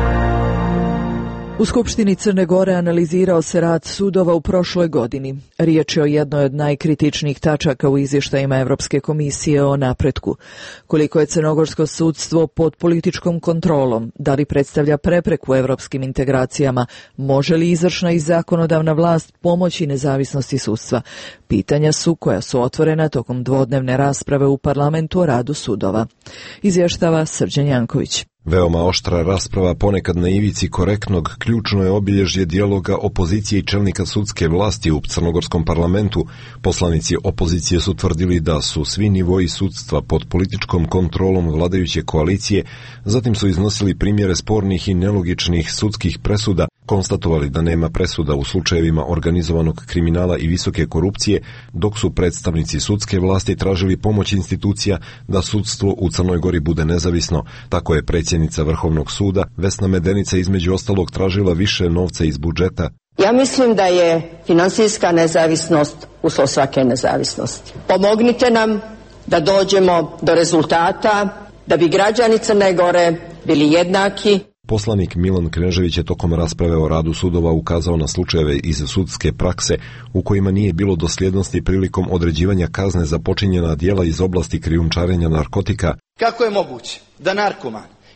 U Skupštini Crne Gore analizirao se rad sudova u prošloj godini. Riječ je o jednoj od najkritičnijih tačaka u izvještajima Europske komisije o napretku. Koliko je crnogorsko sudstvo pod političkom kontrolom, da li predstavlja prepreku europskim integracijama, može li izvršna i zakonodavna vlast pomoći nezavisnosti sudstva? Pitanja su koja su otvorena tokom dvodnevne rasprave u parlamentu o radu sudova. Izvještava Srđan Janković. Veoma oštra rasprava, ponekad na ivici korektnog, ključno je obilježje dijaloga opozicije i čelnika sudske vlasti u crnogorskom parlamentu. Poslanici opozicije su tvrdili da su svi nivoji sudstva pod političkom kontrolom vladajuće koalicije, zatim su iznosili primjere spornih i nelogičnih sudskih presuda, konstatovali da nema presuda u slučajevima organizovanog kriminala i visoke korupcije, dok su predstavnici sudske vlasti tražili pomoć institucija da sudstvo u Crnoj Gori bude nezavisno. Tako je predsjednica Vrhovnog suda Vesna Medenica između ostalog tražila više novca iz budžeta. Ja mislim da je finansijska nezavisnost uslov svake nezavisnosti. Pomognite nam da dođemo do rezultata, da bi građani Crne Gore bili jednaki. Poslanik Milan Knežević je tokom rasprave o radu sudova ukazao na slučajeve iz sudske prakse u kojima nije bilo dosljednosti prilikom određivanja kazne za počinjena djela iz oblasti krijumčarenja narkotika. Kako je moguće da narkoman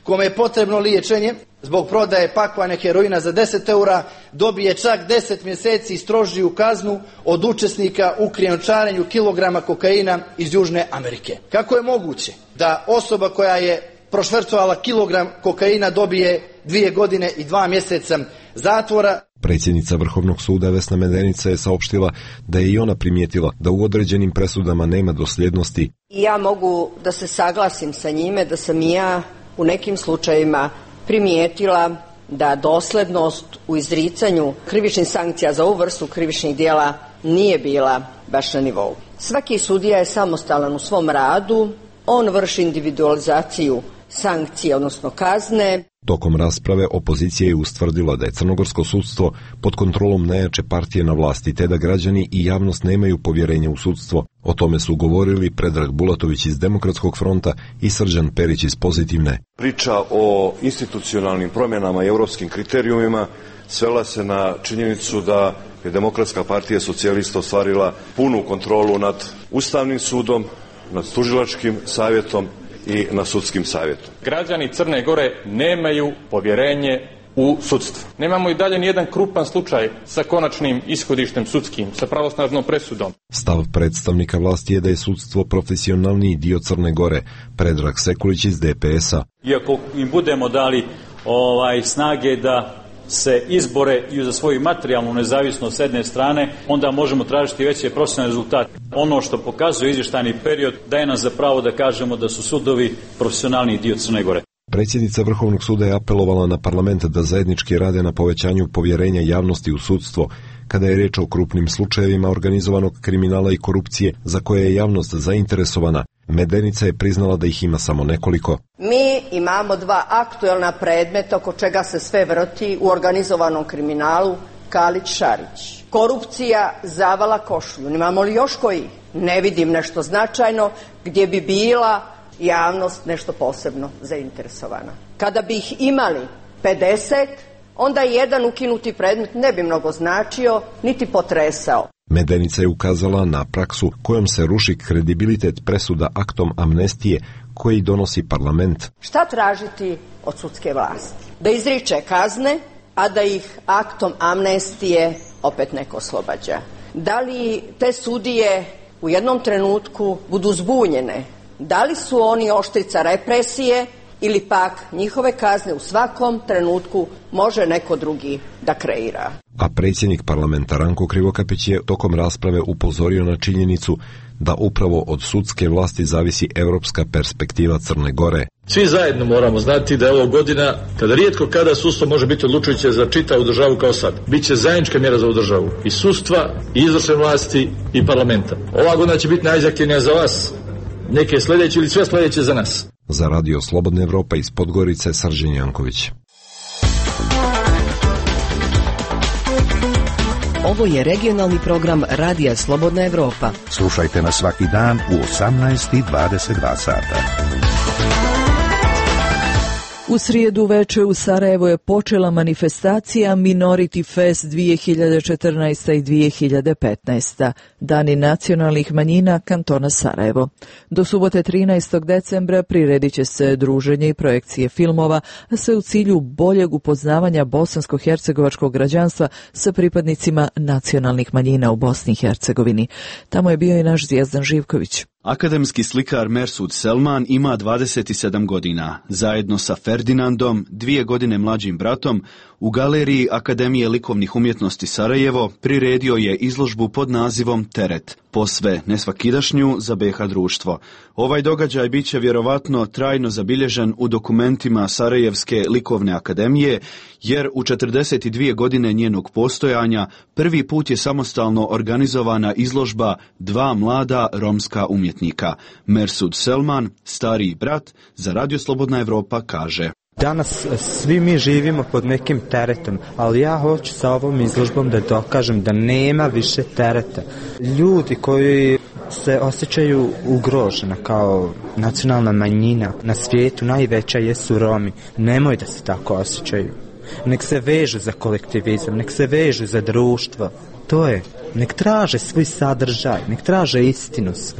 kome je potrebno liječenje zbog prodaje pakovanja heroina za 10 eura dobije čak 10 mjeseci strožiju kaznu od učesnika u krijumčarenju kilograma kokaina iz Južne Amerike. Kako je moguće da osoba koja je prošvercovala kilogram kokaina dobije 2 godine i 2 mjeseca zatvora? Predsjednica Vrhovnog suda Vesna Medenica je saopštila da je i ona primijetila da u određenim presudama nema dosljednosti. Ja mogu da se saglasim sa njime da sam i ja u nekim slučajevima primijetila da doslednost u izricanju krivičnih sankcija za ovu vrstu krivičnih djela nije bila baš na nivou. Svaki sudija je samostalan u svom radu, on vrši individualizaciju sankcije, odnosno kazne. Tokom rasprave opozicija je ustvrdila da je crnogorsko sudstvo pod kontrolom najjače partije na vlasti, te da građani i javnost nemaju povjerenja u sudstvo. O tome su govorili Predrag Bulatović iz Demokratskog fronta i Srđan Perić iz Pozitivne. Priča o institucionalnim promjenama i europskim kriterijumima svela se na činjenicu da je Demokratska partija socijalista ostvarila punu kontrolu nad Ustavnim sudom, nad tužilačkim savjetom i na sudskim savjetom. Građani Crne Gore nemaju povjerenje u sudstvo. Nemamo i dalje nijedan krupan slučaj sa konačnim ishodištem sudskim, sa pravosnažnom presudom. Stav predstavnika vlasti je da je sudstvo profesionalniji dio Crne Gore. Predrag Sekulić iz DPS-a. Iako im budemo dali snage da se izbore i za svoju materijalnu nezavisnost s jedne strane, onda možemo tražiti veće profesionalne rezultate. Ono što pokazuje izvještajni period daje nam za pravo da kažemo da su sudovi profesionalni dio Crne Gore. Predsjednica Vrhovnog suda je apelovala na parlament da zajednički rade na povećanju povjerenja javnosti u sudstvo, kada je riječ o krupnim slučajevima organizovanog kriminala i korupcije za koje je javnost zainteresovana. Medenica je priznala da ih ima samo nekoliko. Mi imamo 2 aktuelna predmeta oko čega se sve vrti u organizovanom kriminalu, Kalić-Šarić. Korupcija zavala košulju. Imamo li još koji? Ne vidim nešto značajno gdje bi bila javnost nešto posebno zainteresovana. Kada bi ih imali 50, onda jedan ukinuti predmet ne bi mnogo značio niti potresao. Medenica je ukazala na praksu kojom se ruši kredibilitet presuda aktom amnestije koji donosi parlament. Šta tražiti od sudske vlasti? Da izriče kazne, a da ih aktom amnestije opet neko oslobađa. Da li te sudije u jednom trenutku budu zbunjene? Da li su oni oštrica represije ili pak njihove kazne u svakom trenutku može neko drugi da kreira? A predsjednik parlamenta Ranko Krivokapić je tokom rasprave upozorio na činjenicu da upravo od sudske vlasti zavisi europska perspektiva Crne Gore. Svi zajedno moramo znati da je ovo godina kada rijetko kada sudstvo može biti odlučujuće za čitavu državu kao sad. Biće zajednička mjera za ovu državu i sudstva, i izvršne vlasti, i parlamenta. Ova godina će biti najzahtjevnija za vas, neke sljedeće ili sve sljedeće za nas. Za Radio Slobodna Evropa iz Podgorice, Srđan Janković. Ovo je regionalni program Radija Slobodna Evropa. Slušajte nas svaki dan u 18:22 sata. U srijedu uveče u Sarajevu je počela manifestacija Minority Fest 2014. i 2015. Dani nacionalnih manjina kantona Sarajevo. Do subote 13. decembra priredit će se druženje i projekcije filmova, a sve u cilju boljeg upoznavanja bosansko-hercegovačkog građanstva sa pripadnicima nacionalnih manjina u Bosni i Hercegovini. Tamo je bio i naš Zvijezdan Živković. Akademski slikar Mersud Selman ima 27 godina. Zajedno sa Ferdinandom, 2 godine mlađim bratom, u galeriji Akademije likovnih umjetnosti Sarajevo priredio je izložbu pod nazivom Teret, posve nesvakidašnju za BiH društvo. Ovaj događaj bit će vjerovatno trajno zabilježen u dokumentima Sarajevske likovne akademije, jer u 42 godine njenog postojanja prvi put je samostalno organizovana izložba 2 mlada romska umjetnika. Mersud Selman, stariji brat, za Radio Slobodna Evropa kaže: Danas svi mi živimo pod nekim teretom, ali ja hoću sa ovom izložbom da dokažem da nema više tereta. Ljudi koji se osjećaju ugroženo kao nacionalna manjina na svijetu, najveća jesu Romi. Nemoj da se tako osjećaju. Nek se vežu za kolektivizam, nek se vežu za društvo. To je, nek traže svoj sadržaj, nek traže istinu svoju.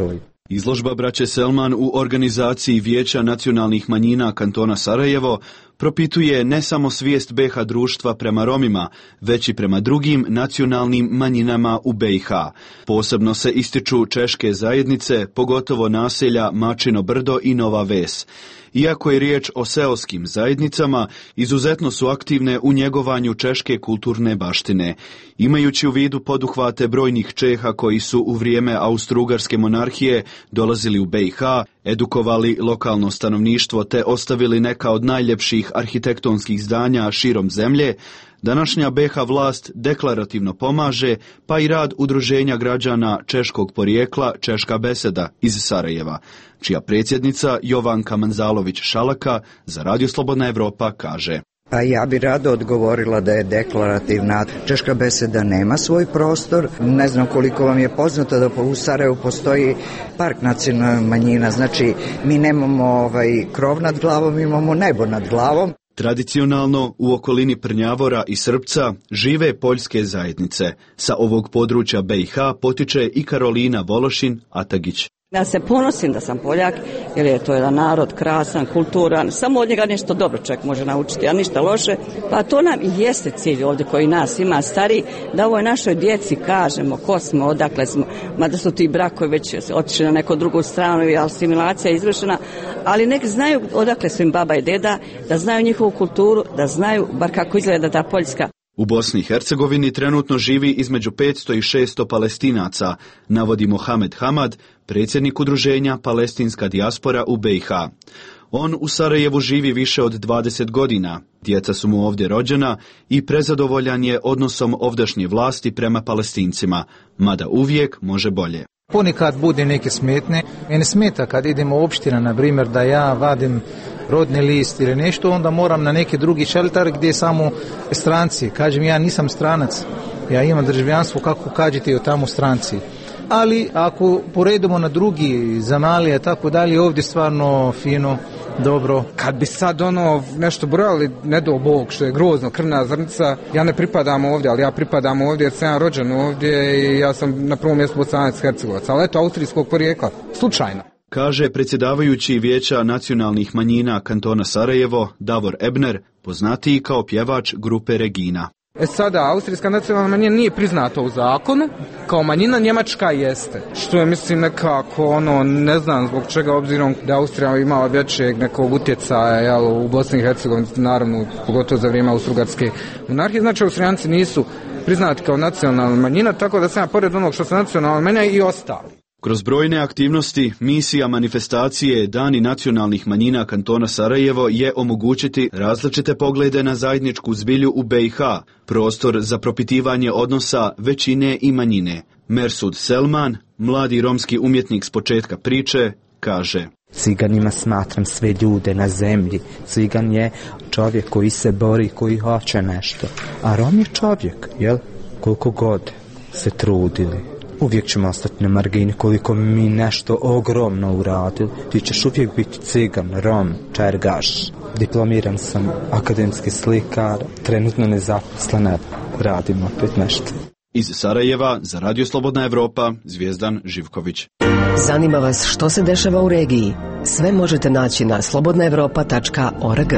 Izložba braće Selman u organizaciji Vijeća nacionalnih manjina kantona Sarajevo propituje ne samo svijest BiH društva prema Romima, već i prema drugim nacionalnim manjinama u BiH. Posebno se ističu češke zajednice, pogotovo naselja Mačino Brdo i Nova Ves. Iako je riječ o seoskim zajednicama, izuzetno su aktivne u njegovanju češke kulturne baštine. Imajući u vidu poduhvate brojnih Čeha koji su u vrijeme Austro-Ugarske monarhije dolazili u BiH, edukovali lokalno stanovništvo te ostavili neka od najljepših arhitektonskih zdanja širom zemlje, današnja BiH vlast deklarativno pomaže, pa i rad udruženja građana češkog porijekla Češka beseda iz Sarajeva, čija predsjednica Jovanka Manzalović-Šalaka za Radio Slobodna Evropa kaže: Pa ja bi rado odgovorila da je deklarativna. Češka beseda nema svoj prostor. Ne znam koliko vam je poznato da u Sarajevu postoji park nacionalnih manjina. Znači, mi nemamo krov nad glavom, imamo nebo nad glavom. Tradicionalno u okolini Prnjavora i Srpca žive poljske zajednice. Sa ovog područja BiH potiče i Karolina Vološin-Atagić. Ja se ponosim da sam Poljak, jer je to jedan narod krasan, kulturan, samo od njega nešto dobro čovjek može naučiti, a ništa loše. Pa to nam i jeste cilj ovdje koji nas ima stari, da ovoj našoj djeci kažemo ko smo, odakle smo, mada su ti brakovi već otišli na neku drugu stranu i asimilacija je izvršena, ali nek znaju odakle su im baba i deda, da znaju njihovu kulturu, da znaju bar kako izgleda ta Poljska. U Bosni i Hercegovini trenutno živi između 500 i 600 Palestinaca, navodi Mohamed Hamad, predsjednik udruženja Palestinska dijaspora u BiH. On u Sarajevu živi više od 20 godina, djeca su mu ovdje rođena i prezadovoljan je odnosom ovdašnje vlasti prema Palestincima, mada uvijek može bolje. Ponekad bude neke smetne. Mene smeta kad idemo u opština, na primjer, da ja vadim rodni list ili nešto, onda moram na neki drugi šelter gdje samo stranci. Kažem, ja nisam stranac, ja imam državljanstvo, kako kažete o tamo stranci. Ali ako poredimo na drugi zamalije, tako dalje, ovdje stvarno fino, dobro. Kad bi sad nešto brojali, ne do Bog, što je grozno, krvna zrnica, ja ne pripadam ovdje, ali ja pripadam ovdje jer sam ja rođen ovdje i ja sam na prvom mjestu Bosanac Hercegovac, ali eto, austrijskog porijekla, slučajno. Kaže predsjedavajući Vijeća nacionalnih manjina kantona Sarajevo, Davor Ebner, poznatiji kao pjevač grupe Regina. Sada, austrijska nacionalna manjina nije priznata u zakonu, kao manjina njemačka jeste. Što je, mislim, nekako, ne znam zbog čega, obzirom da Austrija imala većeg nekog utjecaja u Bosni i Hercegovini, naravno, pogotovo za vrijeme Austro-Ugarske monarhije. Znači, Austrijanci nisu priznati kao nacionalna manjina, tako da sam ja pored onog što se nacionalna manjina i ostali. Kroz brojne aktivnosti, misija manifestacije Dani nacionalnih manjina kantona Sarajevo je omogućiti različite poglede na zajedničku zbilju u BiH, prostor za propitivanje odnosa većine i manjine. Mersud Selman, mladi romski umjetnik s početka priče, kaže: Ciganima smatram sve ljude na zemlji. Cigan je čovjek koji se bori, koji hoće nešto. A Rom je čovjek, jel? Koliko god se trudili. Uvijek ćemo ostati na margini, koliko mi nešto ogromno uradili. Ti ćeš uvijek biti cigan, rom, čergaš. Diplomiran sam akademski slikar, trenutno nezaposlen, radim opet nešto. Iz Sarajeva za Radio Slobodna Evropa, Zvijezdan Živković. Zanima vas što se dešava u regiji? Sve možete naći na slobodnaevropa.org.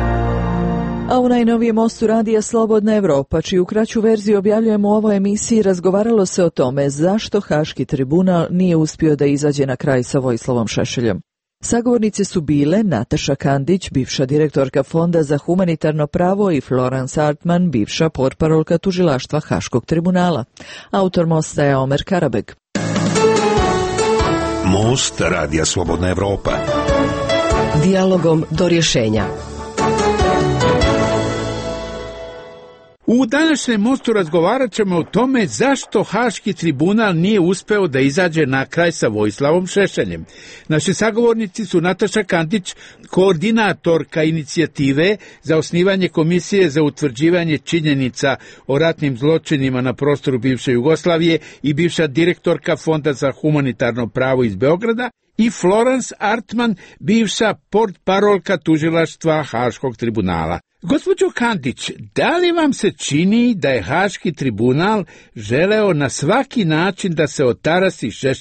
A u najnovijem mostu radija Slobodna Evropa, čiju kraću verziju objavljujemo u ovoj emisiji, razgovaralo se o tome zašto Haški tribunal nije uspio da izađe na kraj sa Vojislavom Šešeljom. Sagovornice su bile Nataša Kandić, bivša direktorka Fonda za humanitarno pravo, i Florence Artman, bivša portparolka tužilaštva Haškog tribunala. Autor mosta je Omer Karabeg. Most radija Slobodna Evropa. Dijalogom do rješenja. U današnjem mostu razgovarat ćemo o tome zašto Haški tribunal nije uspeo da izađe na kraj sa Vojislavom Šešeljem. Naši sagovornici su Nataša Kandić, koordinatorka inicijative za osnivanje Komisije za utvrđivanje činjenica o ratnim zločinima na prostoru bivše Jugoslavije i bivša direktorka Fonda za humanitarno pravo iz Beograda, i Florence Artman, bivša portparolka tužilaštva Haškog tribunala. Gospođo Kandić, da li vam se čini da je Haški tribunal želeo na svaki način da se otarasi Šešelja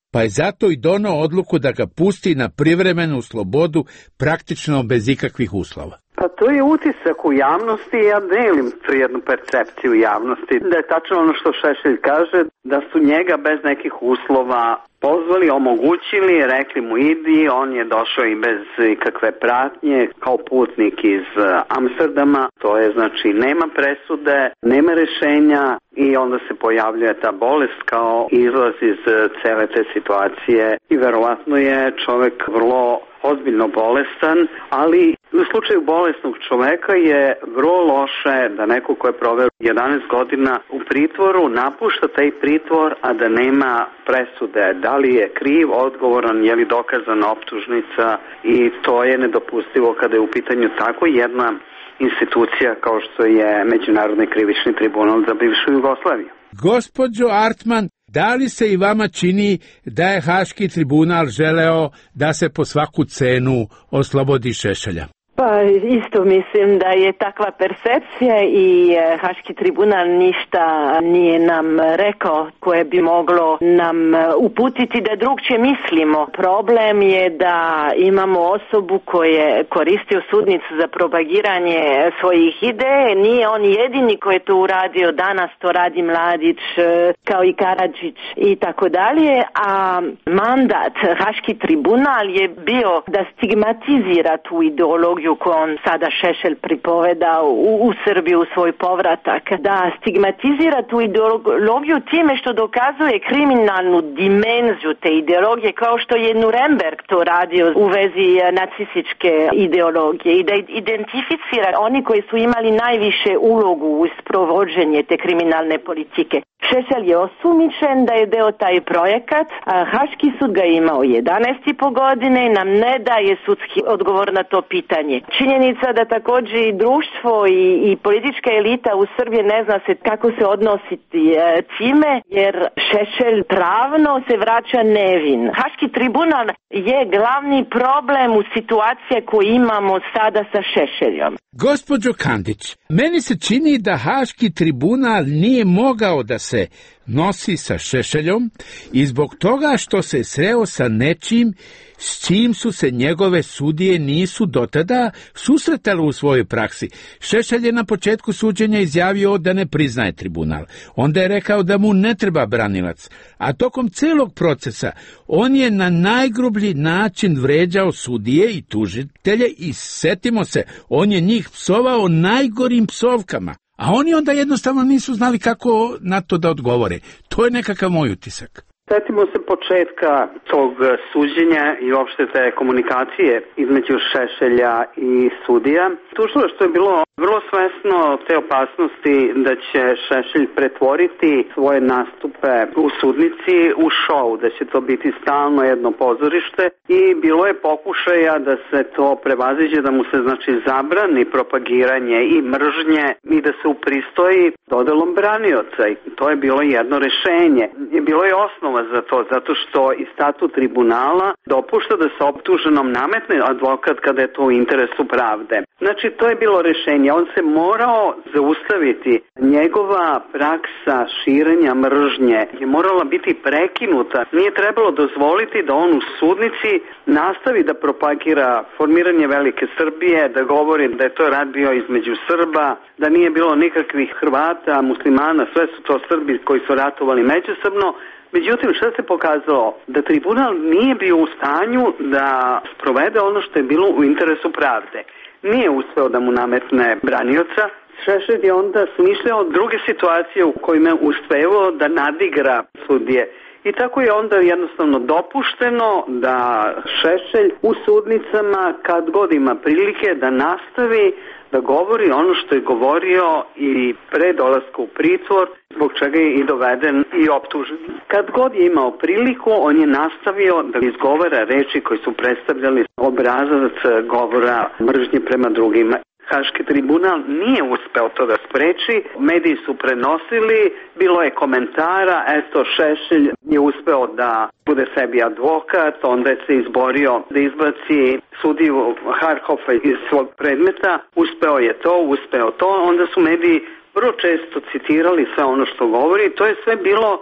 pa je zato i donao odluku da ga pusti na privremenu slobodu praktično bez ikakvih uslova. Pa to je utisak u javnosti, ja delim tu jednu percepciju javnosti, da je tačno ono što Šešelj kaže, da su njega bez nekih uslova pozvali, omogućili, rekli mu idi, on je došao i bez ikakve pratnje kao putnik iz Amsterdama, to je znači nema presude, nema rešenja i onda se pojavljuje ta bolest kao izlaz iz cele te situacije i verovatno je čovek vrlo ozbiljno bolestan, ali u slučaju bolesnog čoveka je vrlo loše da neko ko je proveo 11 godina u pritvoru napušta taj pritvor, a da nema presude. Da li je kriv, odgovoran, je li dokazana optužnica i to je nedopustivo kada je u pitanju tako jedna institucija kao što je Međunarodni krivični tribunal za bivšu Jugoslaviju. Gospođo Artman, da li se i vama čini da je Haški tribunal želeo da se po svaku cenu oslobodi Šešelja? Pa isto mislim da je takva percepcija i Haški tribunal ništa nije nam rekao koje bi moglo nam uputiti da drugčije mislimo. Problem je da imamo osobu koja koristio sudnicu za propagiranje svojih ideje. Nije on jedini koji je to uradio, danas to radi Mladić kao i Karadžić i tako dalje, a mandat Haški tribunal je bio da stigmatizira tu ideologiju koju on sada Šešelj pripoveda u Srbiju u svoj povratak, da stigmatizira tu ideologiju time što dokazuje kriminalnu dimenziju te ideologije kao što je Nuremberg to radio u vezi nacističke ideologije i da identificira oni koji su imali najviše ulogu u sprovođenje te kriminalne politike. Šešelj je osumnjičen da je deo taj projekat, a Haški sud ga imao 11,5 godine i nam ne daje sudski odgovor na to pitanje. Činjenica da također i društvo i politička elita u Srbiji ne zna se kako se odnositi time, jer Šešelj pravno se vraća nevin. Haški tribunal je glavni problem u situaciji koju imamo sada sa Šešeljom. Gospođo Kandić, meni se čini da Haški tribunal nije mogao da se nosi sa Šešeljom i zbog toga što se sreo sa nečim s čim su se njegove sudije nisu dotada susretali u svojoj praksi. Šešelj je na početku suđenja izjavio da ne priznaje tribunal. Onda je rekao da mu ne treba branilac. A tokom celog procesa on je na najgrublji način vređao sudije i tužitelje i setimo se, on je njih psovao najgorim psovkama. A oni onda jednostavno nisu znali kako na to da odgovore. To je nekakav moj utisak. Sjetimo se početka tog suđenja i uopšte te komunikacije između Šešelja i sudija. Tužilaštvo je bilo vrlo svesno te opasnosti da će Šešelj pretvoriti svoje nastupe u sudnici u šou, da će to biti stalno jedno pozorište i bilo je pokušaja da se to prevaziđe, da mu se znači zabrani propagiranje i mržnje i da se upristoji dodelom branioca i to je bilo jedno rešenje. Bilo je osnova za to, zato što i statut tribunala dopušta da se optuženom nametne advokat kada je to u interesu pravde. Znači, to je bilo rešenje. On se morao zaustaviti. Njegova praksa širenja mržnje je morala biti prekinuta. Nije trebalo dozvoliti da on u sudnici nastavi da propagira formiranje Velike Srbije, da govori da je to rat bio između Srba, da nije bilo nikakvih Hrvata, muslimana, sve su to Srbi koji su ratovali međusobno. Međutim, što se pokazalo? Da tribunal nije bio u stanju da sprovede ono što je bilo u interesu pravde. Nije uspeo da mu nametne branioca. Šešelj je onda smišljao druge situacije u kojima je uspevao da nadigra sudije. I tako je onda jednostavno dopušteno da Šešelj u sudnicama, kad god ima prilike, da nastavi da govori ono što je govorio i pre dolaska u pritvor, zbog čega je i doveden i optužen. Kad god je imao priliku, on je nastavio da izgovara reči koji su predstavljali obrazac govora mržnje prema drugima. Haški tribunal nije uspeo to da spreči, mediji su prenosili, bilo je komentara, eto Šešelj je uspeo da bude sebi advokat, onda je se izborio da izbaci sudiju Harhofa iz svog predmeta, uspeo je to, onda su mediji vrlo često citirali sve ono što govori, to je sve bilo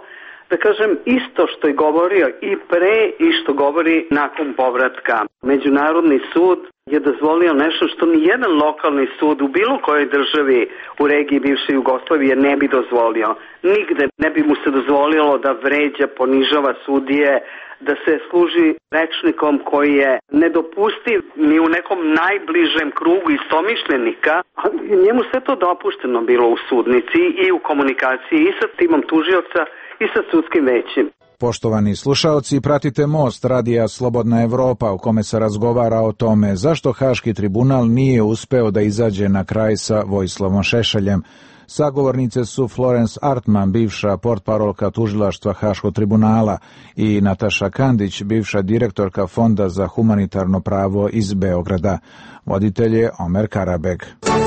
da kažem, isto što je govorio i pre i što govori nakon povratka. Međunarodni sud je dozvolio nešto što ni jedan lokalni sud u bilo kojoj državi u regiji bivše Jugoslavije ne bi dozvolio. Nigde ne bi mu se dozvolilo da vređa, ponižava sudije, da se služi rečnikom koji je nedopustiv ni u nekom najbližem krugu istomišljenika, a njemu sve to dopušteno bilo u sudnici i u komunikaciji i sa timom tužioca i sa sudskim većem. Poštovani slušaoci, pratite Most radija Slobodna Evropa u kome se razgovara o tome zašto Haški tribunal nije uspeo da izađe na kraj sa Vojislavom Šešeljem. Sagovornice su Florence Artman, bivša portparolka tužilaštva Haškog tribunala, i Nataša Kandić, bivša direktorka Fonda za humanitarno pravo iz Beograda. Voditelj je Omer Karabeg.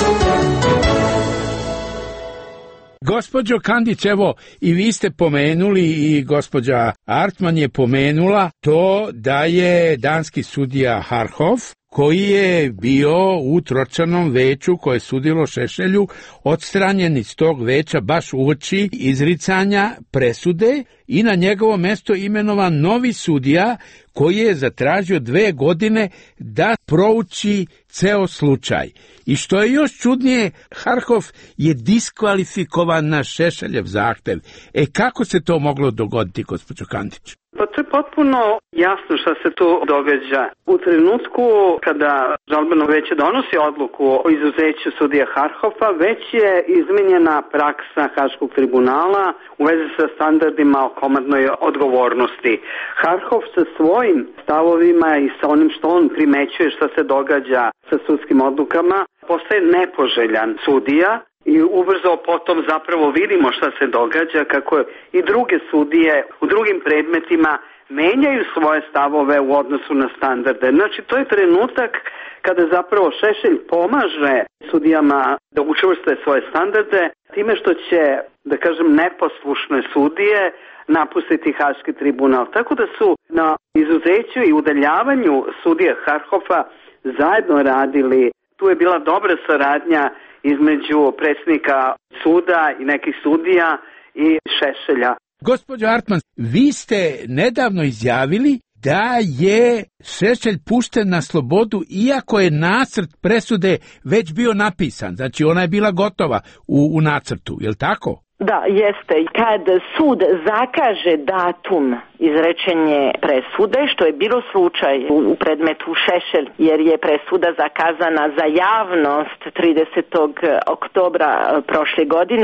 Gospođo Kandić, evo i vi ste pomenuli i gospođa Artman je pomenula to da je danski sudija Harhof, koji je bio u tročlanom veću koje je sudilo Šešelju, odstranjen iz tog veća baš uoči izricanja presude i na njegovo mesto imenovan novi sudija koji je zatražio 2 godine da prouči ceo slučaj. I što je još čudnije, Harhof je diskvalifikovan na Šešeljev zahtev. Kako se to moglo dogoditi, gospođo Kandić? Pa to je potpuno jasno šta se tu događa. U trenutku kada žalbeno veće donosi odluku o izuzeću sudija Harhofa, već je izmenjena praksa Haškog tribunala u vezi sa standardima o komandnoj odgovornosti. Harhof sa svojim stavovima i sa onim što on primećuje šta se događa sa sudskim odlukama postaje nepoželjan sudija. I ubrzo potom zapravo vidimo šta se događa, kako i druge sudije u drugim predmetima menjaju svoje stavove u odnosu na standarde. Znači, to je trenutak kada zapravo Šešelj pomaže sudijama da učvrste svoje standarde time što će, da kažem, neposlušne sudije napustiti Haški tribunal. Tako da su na izuzeću i udaljavanju sudija Harhofa zajedno radili. Tu je bila dobra saradnja između predsjednika suda i nekih sudija i Šešelja. Gospođo Artman, vi ste nedavno izjavili da je Šešelj pušten na slobodu iako je nacrt presude već bio napisan. Znači ona je bila gotova u nacrtu, je li tako? Da, jeste. Kad sud zakaže datum izrečenje presude, što je bilo slučaj u predmetu Šešelj, jer je presuda zakazana za javnost 30. oktobra prošle godine,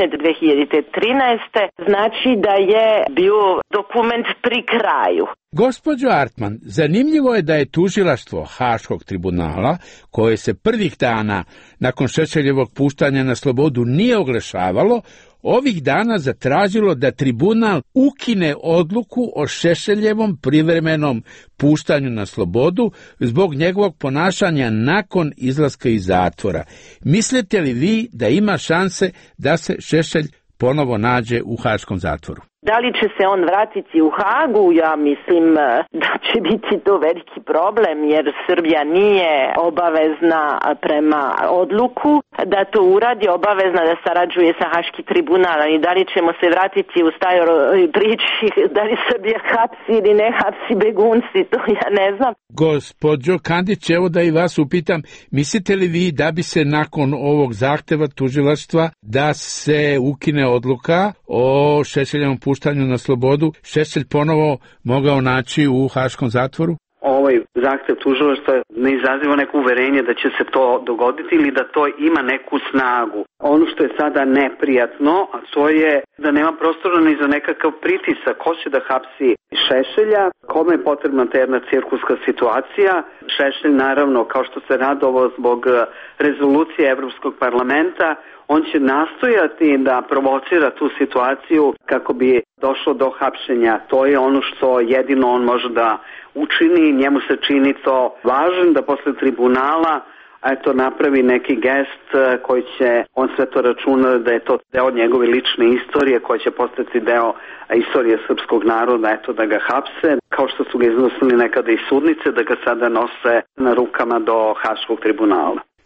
2013. Znači da je bio dokument pri kraju. Gospođo Artman, zanimljivo je da je tužilaštvo Haškog tribunala, koje se prvih dana nakon Šešeljevog puštanja na slobodu nije oglašavalo, ovih dana zatražilo da tribunal ukine odluku o Šešeljevom privremenom puštanju na slobodu zbog njegovog ponašanja nakon izlaska iz zatvora. Mislite li vi da ima šanse da se Šešelj ponovo nađe u haškom zatvoru? Da li će se on vratiti u Hagu? Ja mislim da će biti to veliki problem, jer Srbija nije obavezna prema odluku da to uradi, obavezna da sarađuje sa Haški tribunal. I da li ćemo se vratiti u staroj priči, da li Srbija hapsi ili ne hapsi begunci, to ja ne znam. Gospođo Kandić, evo da i vas upitam, mislite li vi da bi se nakon ovog zahteva tužilaštva da se ukine odluka o Šešeljevom puštanju na slobodu, Šešelj ponovo mogao naći u haškom zatvoru? Ovaj zahtev tužilaštva ne izaziva neko uverenje da će se to dogoditi ili da to ima neku snagu. Ono što je sada neprijatno, a to je da nema prostora ni za nekakav pritisak. Ko će da hapsi Šešelja? Kome je potrebna ta jedna cirkuska situacija? Šešelj, naravno, kao što se radovo zbog rezolucije Evropskog parlamenta, on će nastojati da provocira tu situaciju kako bi došlo do hapšenja. To je ono što jedino on može da učini, njemu se čini to važno da posle tribunala napravi neki gest koji će, on sve to računa da je to deo njegove lične istorije koja će postati deo istorije srpskog naroda, da ga hapse, kao što su ga iznosili nekada i sudnice, da ga sada nose na rukama do Haškog tribunala.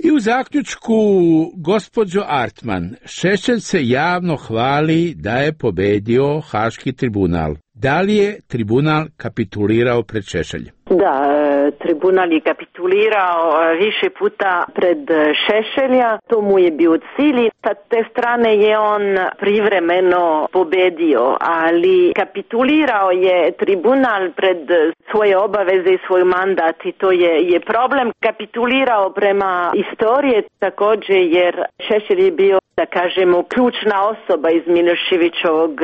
I u zaključku, gospođo Artman, Šešelj se javno hvali da je pobedio Haški tribunal. Da li je tribunal kapitulirao pred Šešeljem? Da, tribunal je kapitulirao više puta pred Šešelja, to mu je bio cilj. Sa te strane je on privremeno pobedio, ali kapitulirao je tribunal pred svoje obaveze i svoj mandat i to je problem. Kapitulirao prema istorije također jer Šešelj je bio, da kažemo, ključna osoba iz Miloševićovog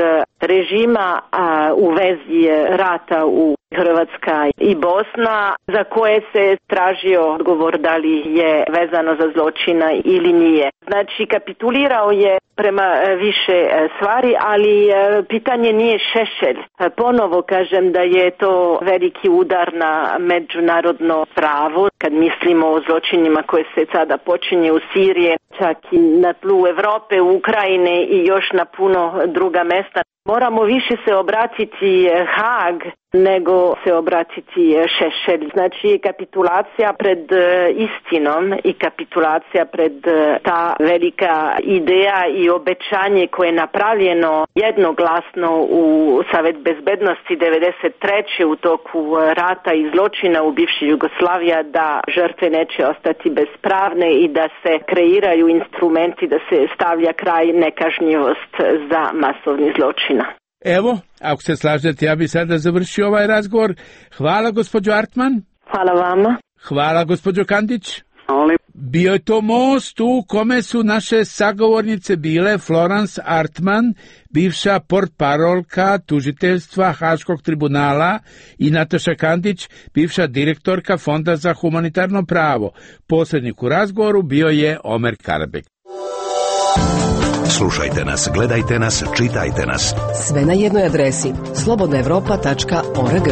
režima u vezi rata u Hrvatska i Bosna, za koje se tražio odgovor da li je vezano za zločina ili nije. Znači, kapitulirao je prema više stvari, ali pitanje nije Šešelj. Ponovo kažem da je to veliki udar na međunarodno pravo, kad mislimo o zločinima koje se sada počinje u Siriji, čak i na tlu Europe, u Ukrajine i još na puno druga mesta. Moramo više se obratiti Haag nego se obratiti Šešelj. Znači, kapitulacija pred istinom i kapitulacija pred ta velika ideja i obećanje koje je napravljeno jednoglasno u Savet bezbednosti 93. u toku rata i zločina u bivšoj Jugoslaviji, da žrtve neće ostati bespravne i da se kreiraju instrumenti da se stavlja kraj nekažnjivost za masovni zločin. Evo, ako se slažete, ja bi sada završio ovaj razgovor. Hvala, gospođo Artman. Hvala vama. Hvala, gospođo Kandić. Bio je to most u kome su naše sagovornice bile Florence Artman, bivša portparolka tužiteljstva Haškog tribunala, i Nataša Kandić, bivša direktorka Fonda za humanitarno pravo. Posrednik u razgovoru bio je Omer Karabek. Slušajte nas, gledajte nas, čitajte nas. Sve na jednoj adresi slobodnaevropa.org.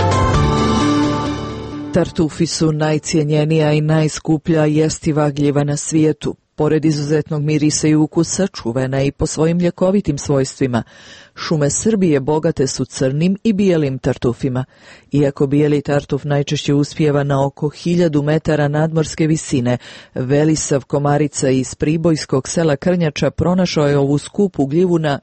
Tartufi su najcijenjenija i najskuplja jestiva gljiva na svijetu. Pored izuzetnog mirisa i ukusa, čuvena i po svojim ljekovitim svojstvima. Šume Srbije bogate su crnim i bijelim tartufima. Iako bijeli tartuf najčešće uspijeva na oko 1000 metara nadmorske visine, Velisav Komarica iz pribojskog sela Krnjača pronašao je ovu skupu gljivu na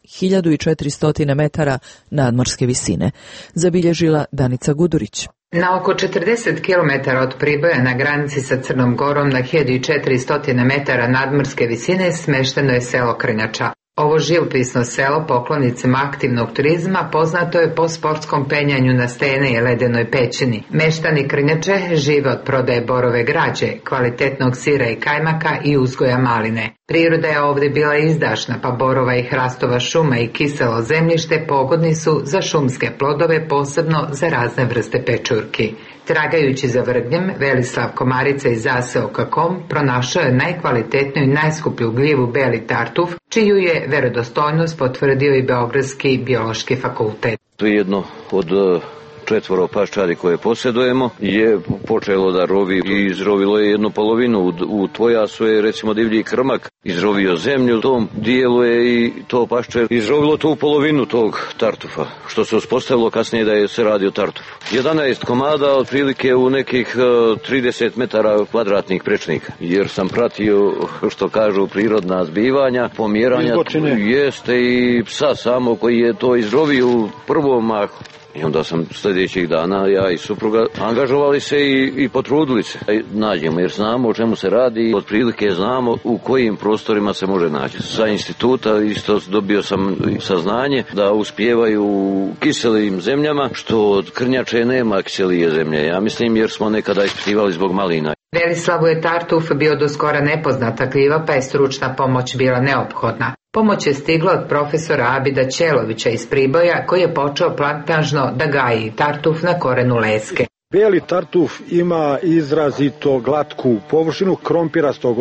1400 metara nadmorske visine. Zabilježila Danica Gudurić. Na oko 40 km od Priboja na granici sa Crnom Gorom na 1400 metara nadmorske visine smešteno je selo Krnjača. Ovo živopisno selo poklonicima aktivnog turizma poznato je po sportskom penjanju na stene i ledenoj pećini. Meštani Krnjače žive od prodaje borove građe, kvalitetnog sira i kajmaka i uzgoja maline. Priroda je ovdje bila izdašna, pa borova i hrastova šuma i kiselo zemljište pogodni su za šumske plodove, posebno za razne vrste pečurki. Tragajući za vrgnjem, Velislav Komarica iz zaseoka Kom pronašao je najkvalitetniju i najskuplju gljivu beli tartuf, čiju je vjerodostojnost potvrdio i Beogradski biološki fakultet. To je jedno od 4 paščadi koje posjedujemo je počelo da rovi i izrovilo je jednu polovinu. U Tvojasu je recimo divlji krmak izrovio zemlju, u tom dijelu je i to pašče izrovilo tu polovinu tog tartufa, što se uspostavilo kasnije da je se radi o tartufu. 11 komada otprilike u nekih 30 metara kvadratnih prečnika, jer sam pratio, što kažu, prirodna zbivanja, pomjeranja jeste i psa samo koji je to izrovio u prvom mahu. I onda sam sljedećih dana, ja i supruga, angažovali se i potrudili se. Nađemo, jer znamo o čemu se radi, otprilike znamo u kojim prostorima se može naći. Sa instituta isto dobio sam saznanje da uspijevaju u kiselim zemljama, što od Krnjače nema kiselije zemlje. Ja mislim, jer smo nekada ispitivali zbog malina. Velislavu je tartuf bio do skora nepoznata gljiva, pa je stručna pomoć bila neophodna. Pomoć je stigla od profesora Abida Ćelovića iz Priboja, koji je počeo plantažno da gaji tartuf na korenu leske. Beli tartuf ima izrazito glatku površinu, krompirastog oblika.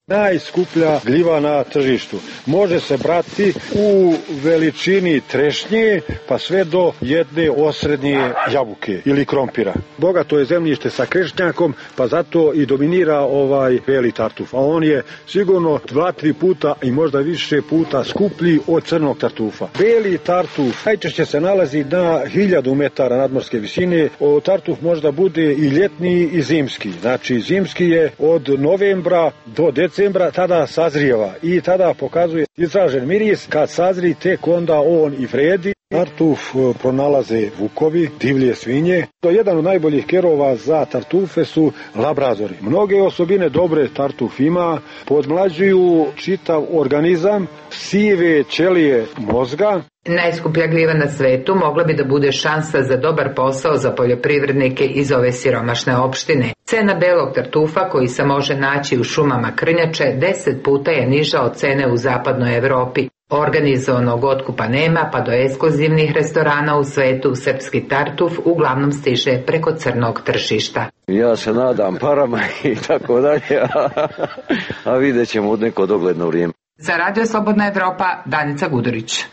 Najskuplja gljiva na tržištu. Može se brati u veličini trešnje pa sve do jedne osrednje jabuke ili krompira. Bogato je zemljište sa krešnjakom pa zato i dominira ovaj beli tartuf. A on je sigurno 2-3 puta i možda više puta skuplji od crnog tartufa. Beli tartuf najčešće se nalazi na 1000 metara nadmorske visine. Tartuf možda bude i ljetni i zimski. Znači zimski je od novembra do decembra, tada sazrijeva i tada pokazuje izražen miris. Kad sazri, tek onda on i vredi. Tartuf pronalaze vukovi, divlje svinje. To je jedan od najboljih kerova za tartufe su labrazori. Mnoge osobine dobre tartuf ima, podmlađuju čitav organizam, sive ćelije mozga. Najskuplja gljiva na svetu mogla bi da bude šansa za dobar posao za poljoprivrednike iz ove siromašne opštine. Cena belog tartufa koji se može naći u šumama krnjače 10 puta je niža od cene u zapadnoj Evropi. Organizovanog otkupa nema, pa do ekskluzivnih restorana u svetu srpski tartuf uglavnom stiže preko crnog tržišta. Ja se nadam parama i tako dalje, a vidjet ćemo od neko dogledno vrijeme. Za Radio Slobodna Evropa, Danica Gudurić.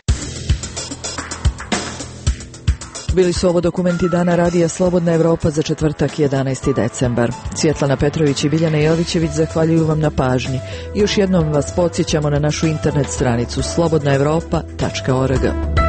Bili su ovo dokumenti dana Radija Slobodna Evropa za četvrtak 11. decembar. Cvjetlana Petrović i Biljana Jovićević zahvaljuju vam na pažnji. Još jednom vas podsjećamo na našu internet stranicu slobodnaevropa.org.